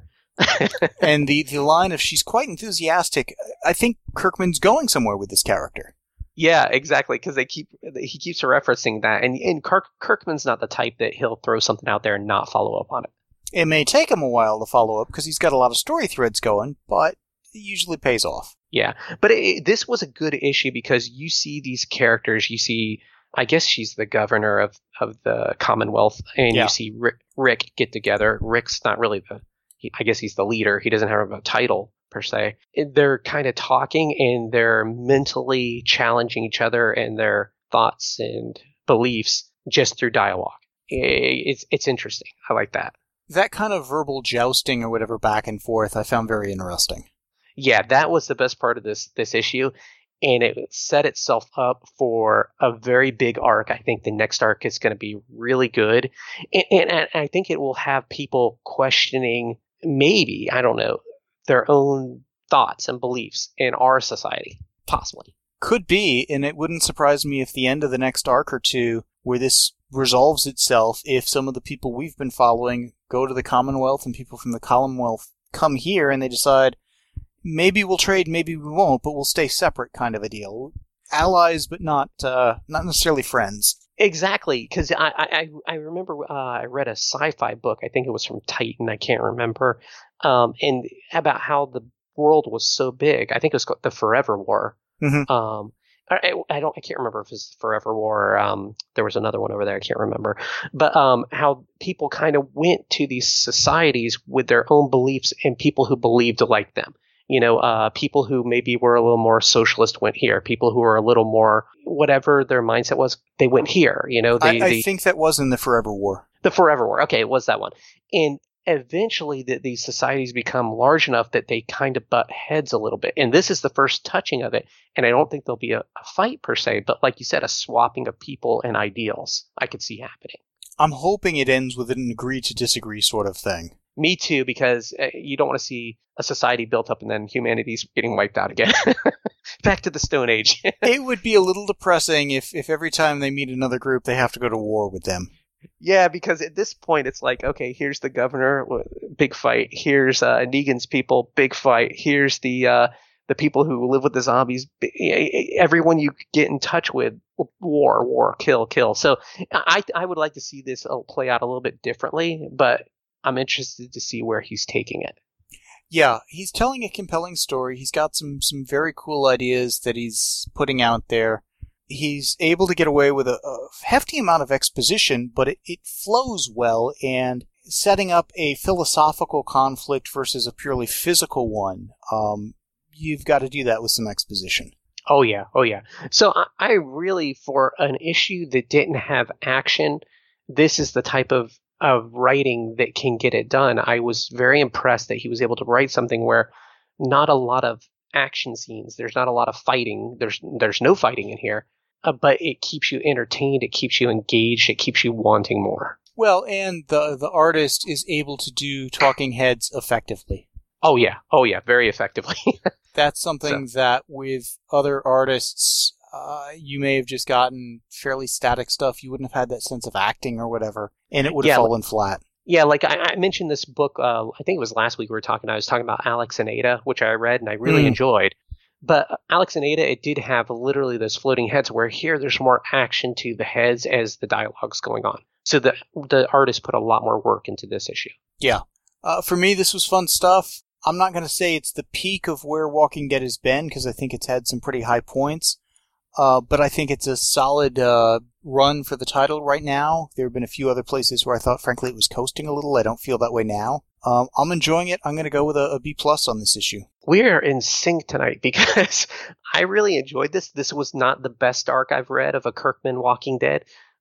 A: And the the line of she's quite enthusiastic, I think Kirkman's going somewhere with this character.
B: Yeah, exactly, because they keep he keeps referencing that, and and Kirk, Kirkman's not the type that he'll throw something out there and not follow up on it.
A: It may take him a while to follow up because he's got a lot of story threads going, but it usually pays off.
B: Yeah, but it, this was a good issue because you see these characters, you see, I guess she's the governor of, of the Commonwealth, and yeah. you see Rick, Rick get together. Rick's not really the, he, I guess he's the leader. He doesn't have a title per se. They're kind of talking, and they're mentally challenging each other and their thoughts and beliefs just through dialogue. It's it's interesting. I like that.
A: That kind of verbal jousting or whatever back and forth I found very interesting.
B: Yeah, that was the best part of this this issue, and it set itself up for a very big arc. I think the next arc is going to be really good, and, and, and I think it will have people questioning, maybe, I don't know, their own thoughts and beliefs in our society, possibly.
A: Could be, and it wouldn't surprise me if the end of the next arc or two, where this resolves itself, if some of the people we've been following go to the Commonwealth and people from the Commonwealth come here and they decide, maybe we'll trade, maybe we won't, but we'll stay separate, kind of a deal. Allies, but not uh, not necessarily friends.
B: Exactly, because I, I I remember uh, I read a sci-fi book. I think it was from Titan. I can't remember. Um, and about how the world was so big. I think it was called the Forever War.
A: Mm-hmm.
B: Um, I, I don't. I can't remember if it's Forever War. Or, um, there was another one over there. I can't remember. But um, how people kind of went to these societies with their own beliefs and people who believed like them. You know, uh, people who maybe were a little more socialist went here. People who were a little more whatever their mindset was, they went here. You know, they,
A: I, I
B: they,
A: think that was in the Forever War.
B: The Forever War. Okay, it was that one. And eventually, the, these societies become large enough that they kind of butt heads a little bit. And this is the first touching of it. And I don't think there'll be a, a fight per se, but like you said, a swapping of people and ideals I could see happening.
A: I'm hoping it ends with an agree to disagree sort of thing.
B: Me too, because uh, you don't want to see a society built up and then humanity's getting wiped out again. Back to the Stone Age.
A: It would be a little depressing if, if every time they meet another group, they have to go to war with them.
B: Yeah, because at this point, it's like, okay, here's the governor, big fight. Here's uh, Negan's people, big fight. Here's the uh, the people who live with the zombies. Everyone you get in touch with, war, war, kill, kill. So I I would like to see this play out a little bit differently, but I'm interested to see where he's taking it.
A: Yeah, he's telling a compelling story. He's got some, some very cool ideas that he's putting out there. He's able to get away with a, a hefty amount of exposition, but it, it flows well, and setting up a philosophical conflict versus a purely physical one, um, you've got to do that with some exposition.
B: Oh, yeah. Oh, yeah. So I, I really, for an issue that didn't have action, this is the type of of writing that can get it done. I was very impressed that he was able to write something where not a lot of action scenes, there's not a lot of fighting, there's there's no fighting in here, uh, but it keeps you entertained, it keeps you engaged, it keeps you wanting more.
A: Well, and the the artist is able to do talking heads effectively.
B: Oh yeah, oh yeah, very effectively.
A: That's something so. that with other artists, uh, you may have just gotten fairly static stuff. You wouldn't have had that sense of acting or whatever, and it would have yeah, fallen
B: like,
A: flat.
B: Yeah, like I, I mentioned this book, uh, I think it was last week we were talking, I was talking about Alex and Ada, which I read and I really mm. enjoyed. But Alex and Ada, it did have literally those floating heads, where here there's more action to the heads as the dialogue's going on. So the the artist put a lot more work into this issue.
A: Yeah. Uh, for me, this was fun stuff. I'm not going to say it's the peak of where Walking Dead has been, because I think it's had some pretty high points. Uh, but I think it's a solid uh, run for the title right now. There have been a few other places where I thought, frankly, it was coasting a little. I don't feel that way now. Um, I'm enjoying it. I'm going to go with a, a B plus on this issue.
B: We are in sync tonight because I really enjoyed this. This was not the best arc I've read of a Kirkman Walking Dead,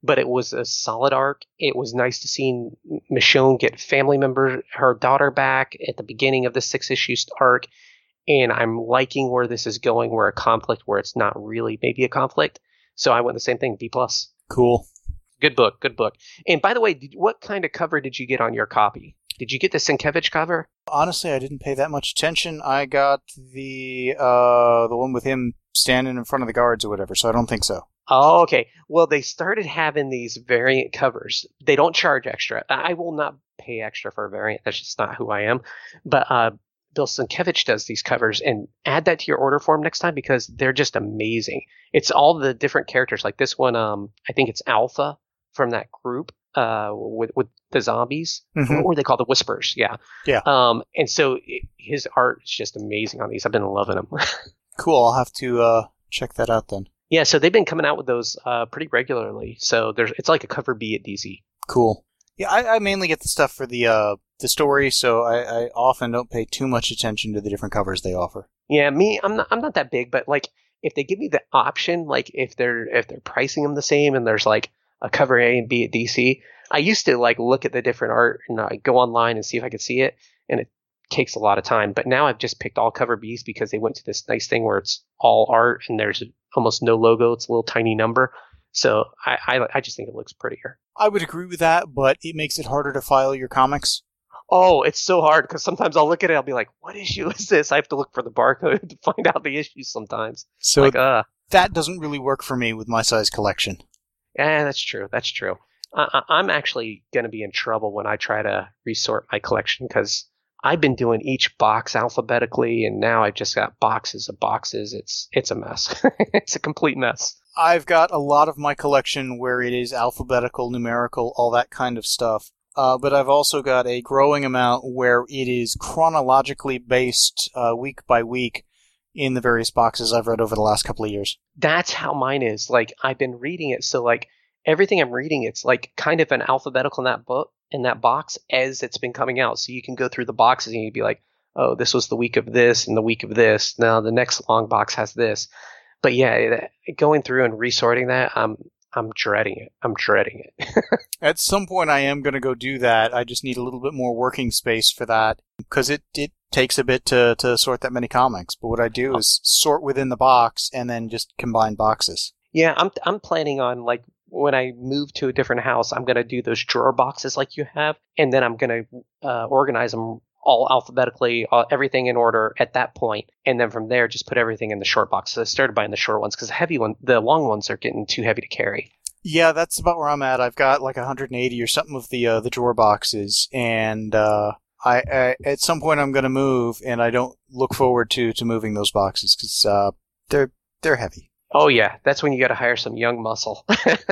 B: but it was a solid arc. It was nice to see Michonne get family member, her daughter back at the beginning of the six issue arc. And I'm liking where this is going, where a conflict where it's not really maybe a conflict. So I went the same thing, B plus.
A: Cool.
B: Good book, good book. And by the way, did, what kind of cover did you get on your copy? Did you get the Sienkiewicz cover?
A: Honestly, I didn't pay that much attention. I got the uh, the one with him standing in front of the guards or whatever, so I don't think so.
B: Oh, okay. Well, they started having these variant covers. They don't charge extra. I will not pay extra for a variant. That's just not who I am. But uh, Bill Sienkiewicz does these covers, and add that to your order form next time because they're just amazing. It's all the different characters. Like this one, um, I think it's Alpha from that group uh, with with the zombies.
A: Mm-hmm.
B: What were they called? The Whispers. Yeah.
A: Yeah.
B: Um, and so it, his art is just amazing on these. I've been loving them.
A: Cool. I'll have to uh, check that out then.
B: Yeah. So they've been coming out with those uh, pretty regularly. So there's it's like a cover B at D C.
A: Cool. Yeah, I, I mainly get the stuff for the uh, the story, so I, I often don't pay too much attention to the different covers they offer.
B: Yeah, me, I'm not I'm not that big, but like if they give me the option, like if they're if they're pricing them the same and there's like a cover A and B at D C, I used to like look at the different art and I go online and see if I could see it, and it takes a lot of time. But now I've just picked all cover Bs because they went to this nice thing where it's all art and there's almost no logo. It's a little tiny number. So I, I, I just think it looks prettier.
A: I would agree with that, but it makes it harder to file your comics.
B: Oh, it's so hard because sometimes I'll look at it, I'll be like, what issue is this? I have to look for the barcode to find out the issues sometimes.
A: So
B: like, uh,
A: that doesn't really work for me with my size collection.
B: Yeah, that's true. That's true. I, I'm actually going to be in trouble when I try to resort my collection because I've been doing each box alphabetically, and now I've just got boxes of boxes. It's it's a mess. It's a complete mess.
A: I've got a lot of my collection where it is alphabetical, numerical, all that kind of stuff. Uh, but I've also got a growing amount where it is chronologically based uh, week by week in the various boxes I've read over the last couple of years.
B: That's how mine is. Like, I've been reading it, so like everything I'm reading, it's like kind of an alphabetical in that book, in that box as it's been coming out. So you can go through the boxes and you'd be like, oh, this was the week of this and the week of this. Now the next long box has this. But yeah, going through and resorting that, I'm I'm dreading it. I'm dreading it.
A: At some point, I am going to go do that. I just need a little bit more working space for that because it, it takes a bit to, to sort that many comics. But what I do is sort within the box and then just combine boxes.
B: Yeah, I'm I'm planning on, like, when I move to a different house, I'm going to do those drawer boxes like you have, and then I'm going to uh, organize them all alphabetically, uh, everything in order at that point, and then from there just put everything in the short box. So I started buying the short ones because the heavy one, the long ones are getting too heavy to carry.
A: Yeah, that's about where I'm at. I've got like one hundred eighty or something of the uh, the drawer boxes, and uh, I, I at some point I'm going to move, and I don't look forward to, to moving those boxes because uh, they're they're heavy.
B: Oh yeah, that's when you got to hire some young muscle.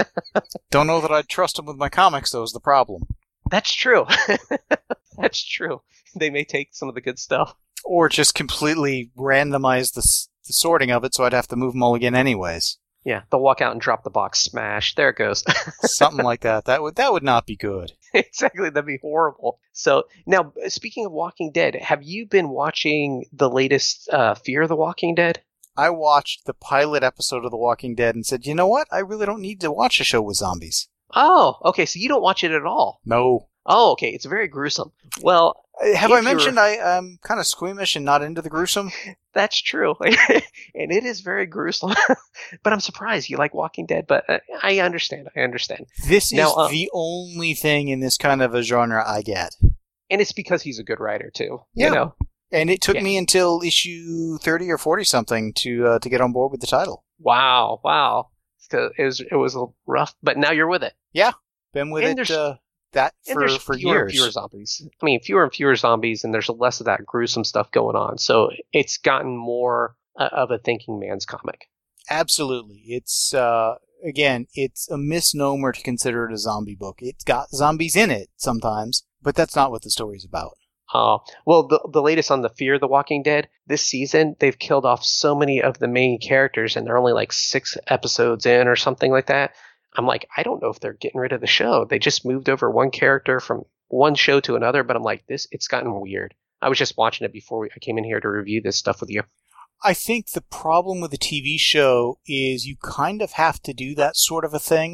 A: Don't know that I'd trust them with my comics, though, is the problem.
B: That's true. That's true. They may take some of the good stuff.
A: Or just completely randomize the, the sorting of it, so I'd have to move them all again anyways.
B: Yeah, they'll walk out and drop the box. Smash. There it goes.
A: Something like that. That would that would not be good.
B: Exactly. That'd be horrible. So, now, speaking of Walking Dead, have you been watching the latest uh, Fear the Walking Dead?
A: I watched the pilot episode of The Walking Dead and said, you know what? I really don't need to watch a show with zombies.
B: Oh, okay. So you don't watch it at all?
A: No.
B: Oh, okay. It's very gruesome. Well,
A: have I mentioned I am kind of squeamish and not into the gruesome?
B: That's true. And it is very gruesome. But I'm surprised you like Walking Dead, but I understand. I understand.
A: This
B: now,
A: is um, the only thing in this kind of a genre I get.
B: And it's because he's a good writer, too.
A: Yeah.
B: You know?
A: And it took
B: yeah.
A: me until issue thirty or forty something to uh, to get on board with the title.
B: Wow. Wow. It was, it was rough, but now you're with it.
A: Yeah. Been with
B: and
A: it uh, that for, for
B: fewer
A: years.
B: And fewer zombies. I mean, fewer and fewer zombies, and there's less of that gruesome stuff going on. So it's gotten more uh, of a thinking man's comic.
A: Absolutely. It's, uh, again, it's a misnomer to consider it a zombie book. It's got zombies in it sometimes, but that's not what the story's about.
B: Uh, well, the the latest on the Fear the Walking Dead, this season, they've killed off so many of the main characters, and they're only like six episodes in or something like that. I'm like, I don't know if they're getting rid of the show. They just moved over one character from one show to another, but I'm like, this, it's gotten weird. I was just watching it before we, I came in here to review this stuff with you.
A: I think the problem with the T V show is you kind of have to do that sort of a thing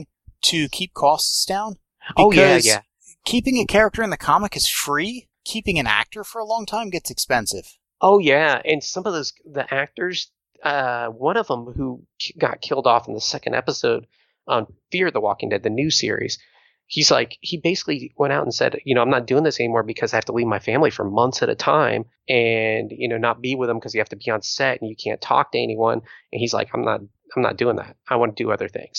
A: to keep costs down.
B: Oh, yeah, yeah.
A: Keeping a character in the comic is free. Keeping an actor for a long time gets expensive.
B: Oh, yeah. And some of those, the actors, uh, one of them who got killed off in the second episode on Fear the Walking Dead, the new series, he's like, he basically went out and said, you know, I'm not doing this anymore because I have to leave my family for months at a time and, you know, not be with them because you have to be on set and you can't talk to anyone. And he's like, I'm not, I'm not doing that. I want to do other things.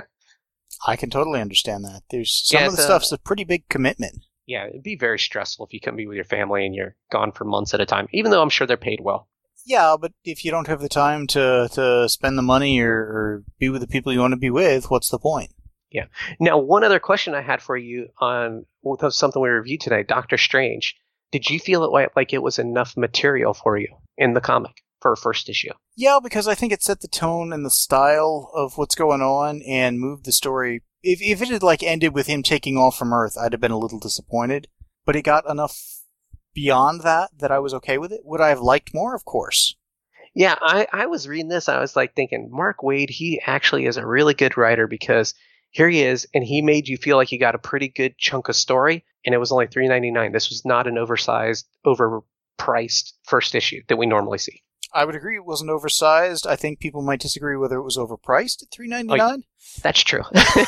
A: I can totally understand that. There's some
B: Yeah,
A: of the
B: it's a-
A: stuff's a pretty big commitment.
B: Yeah, it'd be very stressful if you couldn't be with your family and you're gone for months at a time, even though I'm sure they're paid well.
A: Yeah, but if you don't have the time to, to spend the money or, or be with the people you want to be with, what's the point?
B: Now, one other question I had for you on with something we reviewed today, Doctor Strange. Did you feel it like, like it was enough material for you in the comic for a first issue?
A: Yeah, because I think it set the tone and the style of what's going on and moved the story. If if it had like ended with him taking off from Earth, I'd have been a little disappointed. But it got enough beyond that that I was okay with it. Would I have liked more? Of course.
B: Yeah, I, I was reading this. I was like thinking, Mark Waid, he actually is a really good writer because here he is, and he made you feel like you got a pretty good chunk of story, and it was only three ninety-nine. This was not an oversized, overpriced first issue that we normally see.
A: I would agree it wasn't oversized. I think people might disagree whether it was overpriced at three ninety-nine.
B: That's true.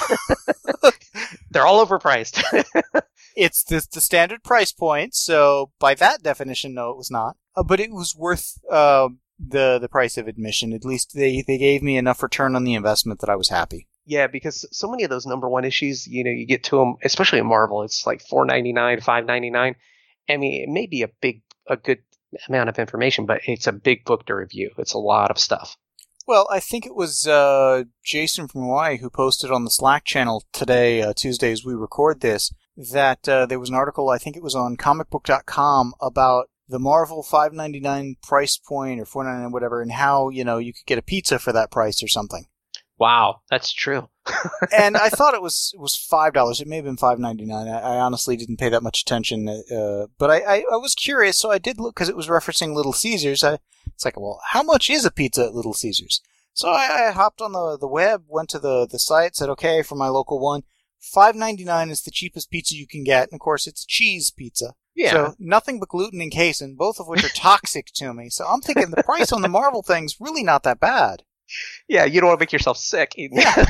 B: They're all overpriced.
A: It's the, the standard price point, so by that definition, no, it was not. Uh, but it was worth uh, the the price of admission. At least they, they gave me enough return on the investment that I was happy.
B: Yeah, because so many of those number one issues, you know, you get to them, especially in Marvel, it's like four ninety-nine, five ninety-nine. I mean, it may be a big, a good amount of information, but it's a big book to review. It's a lot of stuff.
A: Well, I think it was uh, Jason from Hawaii who posted on the Slack channel today, uh, Tuesday as we record this, that uh, there was an article, I think it was on comic book dot com, about the Marvel five ninety-nine price point or four ninety-nine, whatever, and how, you know, you could get a pizza for that price or something.
B: Wow, that's true.
A: And I thought it was it was five dollars. It may have been five ninety-nine. I, I honestly didn't pay that much attention, uh, but I, I, I was curious, so I did look because it was referencing Little Caesars. I, it's like, well, how much is a pizza at Little Caesars? So I, I hopped on the, the web, went to the, the site, said, okay, for my local one, five ninety-nine is the cheapest pizza you can get, and of course it's a cheese pizza.
B: Yeah.
A: So nothing but gluten and casein, both of which are toxic to me. So I'm thinking the price on the Marvel thing's really not that bad.
B: Yeah, you don't want to make yourself sick.
A: Yeah.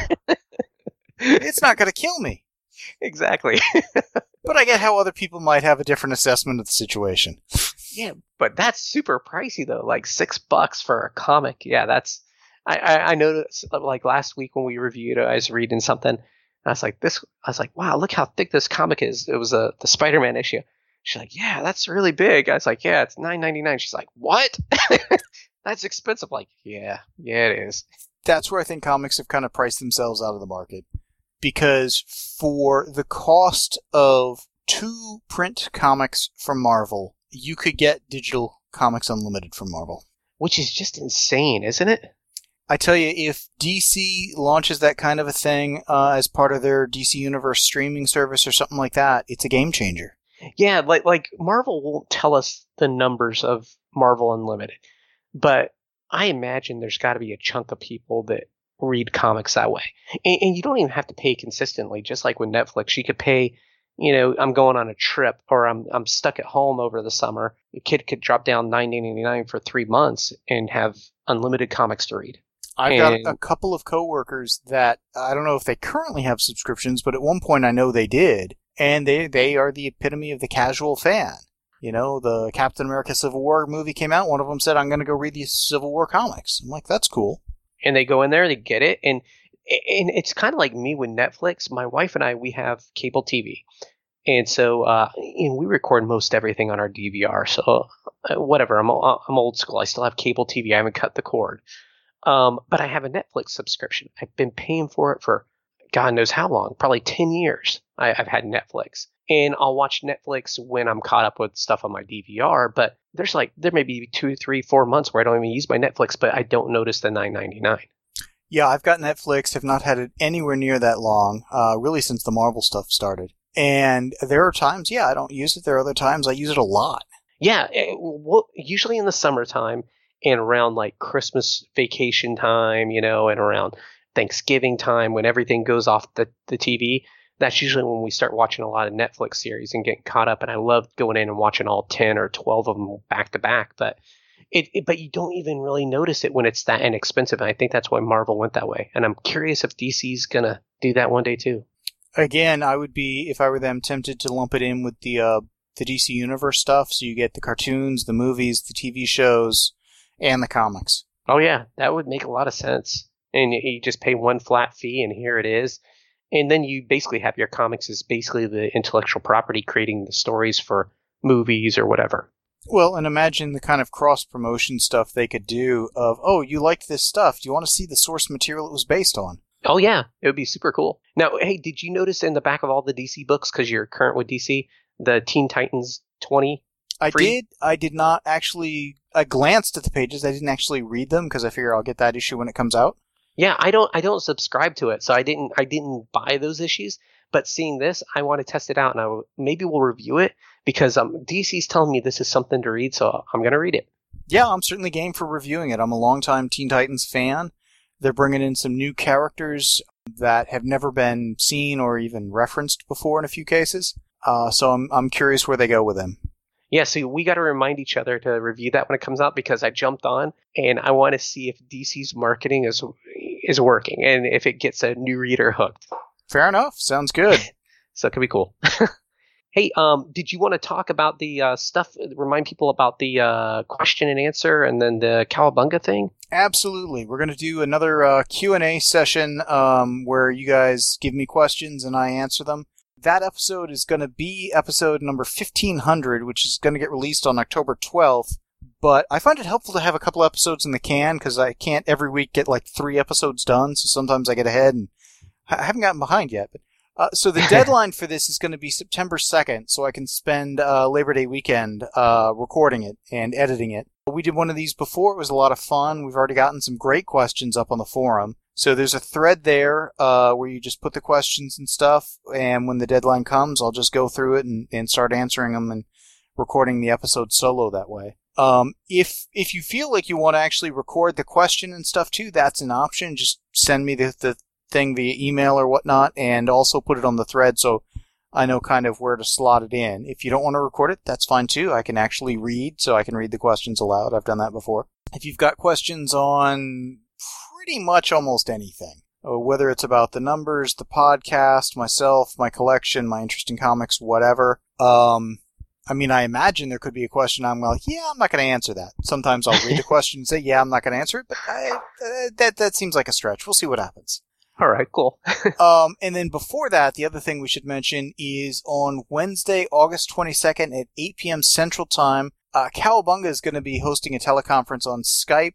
A: It's not going to kill me.
B: Exactly.
A: But I get how other people might have a different assessment of the situation.
B: Yeah, but that's super pricey though. Like six bucks for a comic. Yeah, that's. I, I, I noticed like last week when we reviewed it, I was reading something. And I was like, this. I was like, wow, look how thick this comic is. It was a the Spider-Man issue. She's like, yeah, that's really big. I was like, yeah, it's nine ninety-nine. She's like, what? That's expensive. Like, yeah, yeah, it is.
A: That's where I think comics have kind of priced themselves out of the market. Because for the cost of two print comics from Marvel, you could get digital comics unlimited from Marvel.
B: Which is just insane, isn't it?
A: I tell you, if D C launches that kind of a thing uh, as part of their D C Universe streaming service or something like that, it's a game changer.
B: Yeah, like like Marvel won't tell us the numbers of Marvel Unlimited, but I imagine there's got to be a chunk of people that read comics that way. And, and you don't even have to pay consistently. Just like with Netflix, you could pay, you know, I'm going on a trip or I'm I'm stuck at home over the summer. A kid could drop down nine ninety-nine for three months and have unlimited comics to read.
A: I've
B: and,
A: got a couple of coworkers that I don't know if they currently have subscriptions, but at one point I know they did. And they they are the epitome of the casual fan. You know, the Captain America Civil War movie came out. One of them said, I'm going to go read these Civil War comics. I'm like, that's cool.
B: And they go in there, they get it. And and it's kind of like me with Netflix. My wife and I, we have cable T V. And so uh, and we record most everything on our D V R. So uh, whatever, I'm, I'm old school. I still have cable T V. I haven't cut the cord. Um, but I have a Netflix subscription. I've been paying for it for God knows how long, probably ten years. I, I've had Netflix. And I'll watch Netflix when I'm caught up with stuff on my D V R. But there's like, there may be two, three, four months where I don't even use my Netflix, but I don't notice the nine ninety-nine.
A: Yeah, I've got Netflix. Have not had it anywhere near that long, uh, really since the Marvel stuff started. And there are times, yeah, I don't use it. There are other times I use it a lot.
B: Yeah, it, well, usually in the summertime and around like Christmas vacation time, you know, and around Thanksgiving time when everything goes off the, the T V. That's usually when we start watching a lot of Netflix series and getting caught up. And I love going in and watching all ten or twelve of them back to back. But it, it, but you don't even really notice it when it's that inexpensive. And I think that's why Marvel went that way. And I'm curious if D C's going to do that one day too.
A: Again, I would be, if I were them, tempted to lump it in with the uh, the D C Universe stuff. So you get the cartoons, the movies, the T V shows, and the comics.
B: Oh, yeah. That would make a lot of sense. And you just pay one flat fee, and here it is. And then you basically have your comics as basically the intellectual property creating the stories for movies or whatever.
A: Well, and imagine the kind of cross-promotion stuff they could do of, oh, you liked this stuff. Do you want to see the source material it was based on?
B: Oh, yeah. It would be super cool. Now, hey, did you notice in the back of all the D C books, because you're current with D C, the Teen Titans twenty?
A: I
B: free?
A: did. I did not actually... I glanced at the pages. I didn't actually read them because I figure I'll get that issue when it comes out.
B: Yeah, I don't I don't subscribe to it, so I didn't I didn't buy those issues. But seeing this, I want to test it out, and I will, maybe we'll review it because um, D C's telling me this is something to read, so I'm going to read it.
A: Yeah, I'm certainly game for reviewing it. I'm a longtime Teen Titans fan. They're bringing in some new characters that have never been seen or even referenced before in a few cases. Uh, so I'm I'm curious where they go with them.
B: Yeah, so we got to remind each other to review that when it comes out because I jumped on and I want to see if D C's marketing is is working and if it gets a new reader hooked.
A: Fair enough. Sounds good.
B: So it could be cool. Hey, um, did you want to talk about the uh, stuff? Remind people about the uh, question and answer and then the Cowabunga thing?
A: Absolutely. We're going to do another uh, Q and A session um, where you guys give me questions and I answer them. That episode is going to be episode number fifteen hundred, which is going to get released on October twelfth. But I find it helpful to have a couple episodes in the can because I can't every week get like three episodes done. So sometimes I get ahead and I haven't gotten behind yet. But uh, so the deadline for this is going to be September second, so I can spend uh, Labor Day weekend uh, recording it and editing it. We did one of these before. It was a lot of fun. We've already gotten some great questions up on the forum. So there's a thread there uh, where you just put the questions and stuff, and when the deadline comes, I'll just go through it and, and start answering them and recording the episode solo that way. Um, if if you feel like you want to actually record the question and stuff too, that's an option. Just send me the, the thing via email or whatnot, and also put it on the thread so I know kind of where to slot it in. If you don't want to record it, that's fine too. I can actually read, so I can read the questions aloud. I've done that before. If you've got questions on pretty much almost anything, whether it's about the numbers, the podcast, myself, my collection, my interest in comics, whatever. Um, I mean, I imagine there could be a question I'm like, yeah, I'm not going to answer that. Sometimes I'll read the question and say, yeah, I'm not going to answer it, but I, uh, that that seems like a stretch. We'll see what happens.
B: All right, cool.
A: um, and then before that, the other thing we should mention is on Wednesday, August twenty-second at eight p.m. Central Time, uh, Cowabunga is going to be hosting a teleconference on Skype,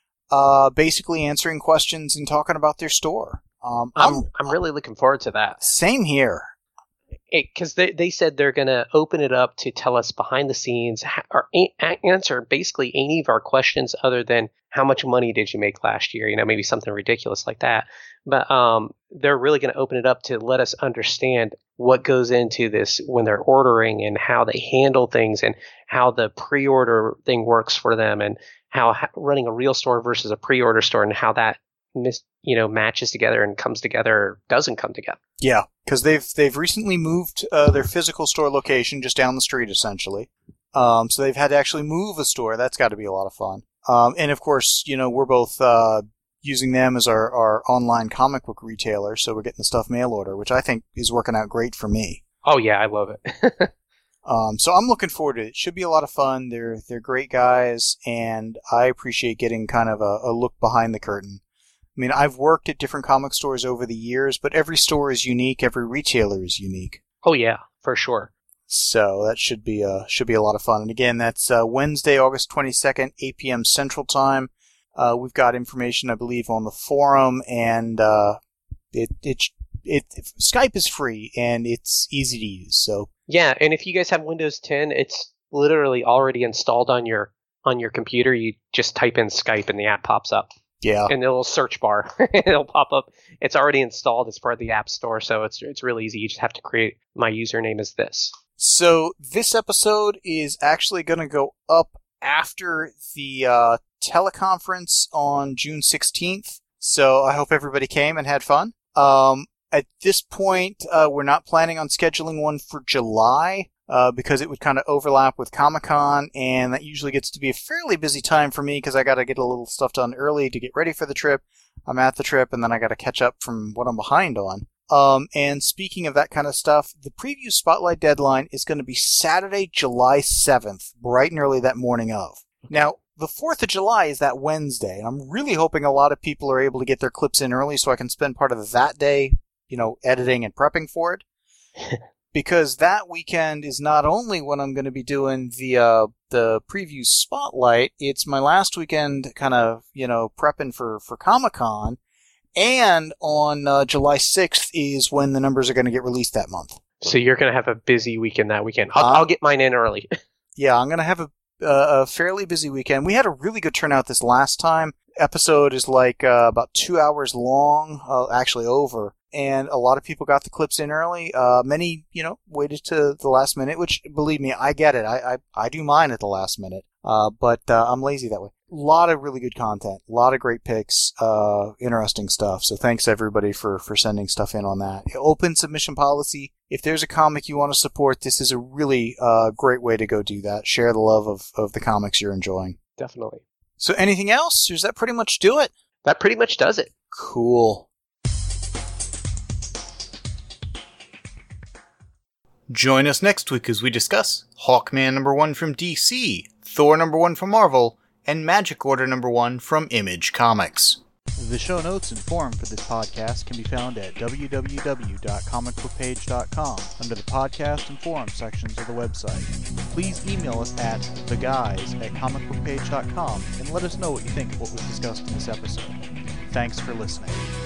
A: uh, basically answering questions and talking about their store. Um,
B: I'm I'm, I'm really looking forward to that.
A: Same here.
B: Because they, they said they're going to open it up to tell us behind the scenes or a- answer basically any of our questions other than how much money did you make last year, you know, maybe something ridiculous like that. But um, they're really going to open it up to let us understand what goes into this when they're ordering and how they handle things and how the pre-order thing works for them and how ha- running a real store versus a pre-order store and how that mis- you know matches together and comes together or doesn't come together.
A: Yeah, because they've they've recently moved uh, their physical store location just down the street, essentially. Um, so they've had to actually move a store. That's got to be a lot of fun. Um, and of course, you know, we're both uh, using them as our, our online comic book retailer, so we're getting the stuff mail order, which I think is working out great for me.
B: Oh yeah, I love it.
A: um, so I'm looking forward to it. It should be a lot of fun. They're they're great guys, and I appreciate getting kind of a, a look behind the curtain. I mean, I've worked at different comic stores over the years, but every store is unique. Every retailer is unique.
B: Oh yeah, for sure.
A: So that should be a should be a lot of fun. And again, that's uh, Wednesday, August twenty-second, eight p.m. Central Time. Uh, we've got information, I believe, on the forum, and uh, it, it it it Skype is free and it's easy to use. So
B: yeah, and if you guys have Windows ten, it's literally already installed on your on your computer. You just type in Skype and the app pops up.
A: Yeah.
B: In the little search bar, it'll pop up. It's already installed as part of the App Store, so it's it's really easy. You just have to create my username as this.
A: So this episode is actually going to go up after the uh, teleconference on June sixteenth. So I hope everybody came and had fun. Um, at this point, uh, we're not planning on scheduling one for July, uh, because it would kind of overlap with Comic-Con, and that usually gets to be a fairly busy time for me because I got to get a little stuff done early to get ready for the trip. I'm at the trip, and then I got to catch up from what I'm behind on. Um, and speaking of that kind of stuff, the preview spotlight deadline is going to be Saturday, July seventh, bright and early that morning of. Now, the fourth of July is that Wednesday, and I'm really hoping a lot of people are able to get their clips in early so I can spend part of that day, you know, editing and prepping for it. Because that weekend is not only when I'm going to be doing the uh, the preview spotlight, it's my last weekend kind of, you know, prepping for, for Comic-Con. And on uh, July sixth is when the numbers are going to get released that month.
B: So you're going to have a busy weekend that weekend. I'll, um, I'll get mine in early. Yeah,
A: I'm going to have a, uh, a fairly busy weekend. We had a really good turnout this last time. Episode is like uh, about two hours long, uh, actually over. And a lot of people got the clips in early. Uh, many, you know, waited to the last minute, which, believe me, I get it. I I, I do mine at the last minute. Uh, but uh, I'm lazy that way. A lot of really good content, a lot of great picks, uh, interesting stuff. So thanks everybody for, for sending stuff in on that. Open submission policy. If there's a comic you want to support, this is a really uh, great way to go do that. Share the love of, of the comics you're enjoying.
B: Definitely.
A: So anything else? Or does that pretty much do it?
B: That pretty much does it.
A: Cool. Join us next week as we discuss Hawkman number one from D C, Thor number one from Marvel, and Magic Order number one from Image Comics. The show notes and forum for this podcast can be found at w w w dot comic book page dot com under the podcast and forum sections of the website. Please email us at the guys at comic book page dot com and let us know what you think of what was discussed in this episode. Thanks for listening.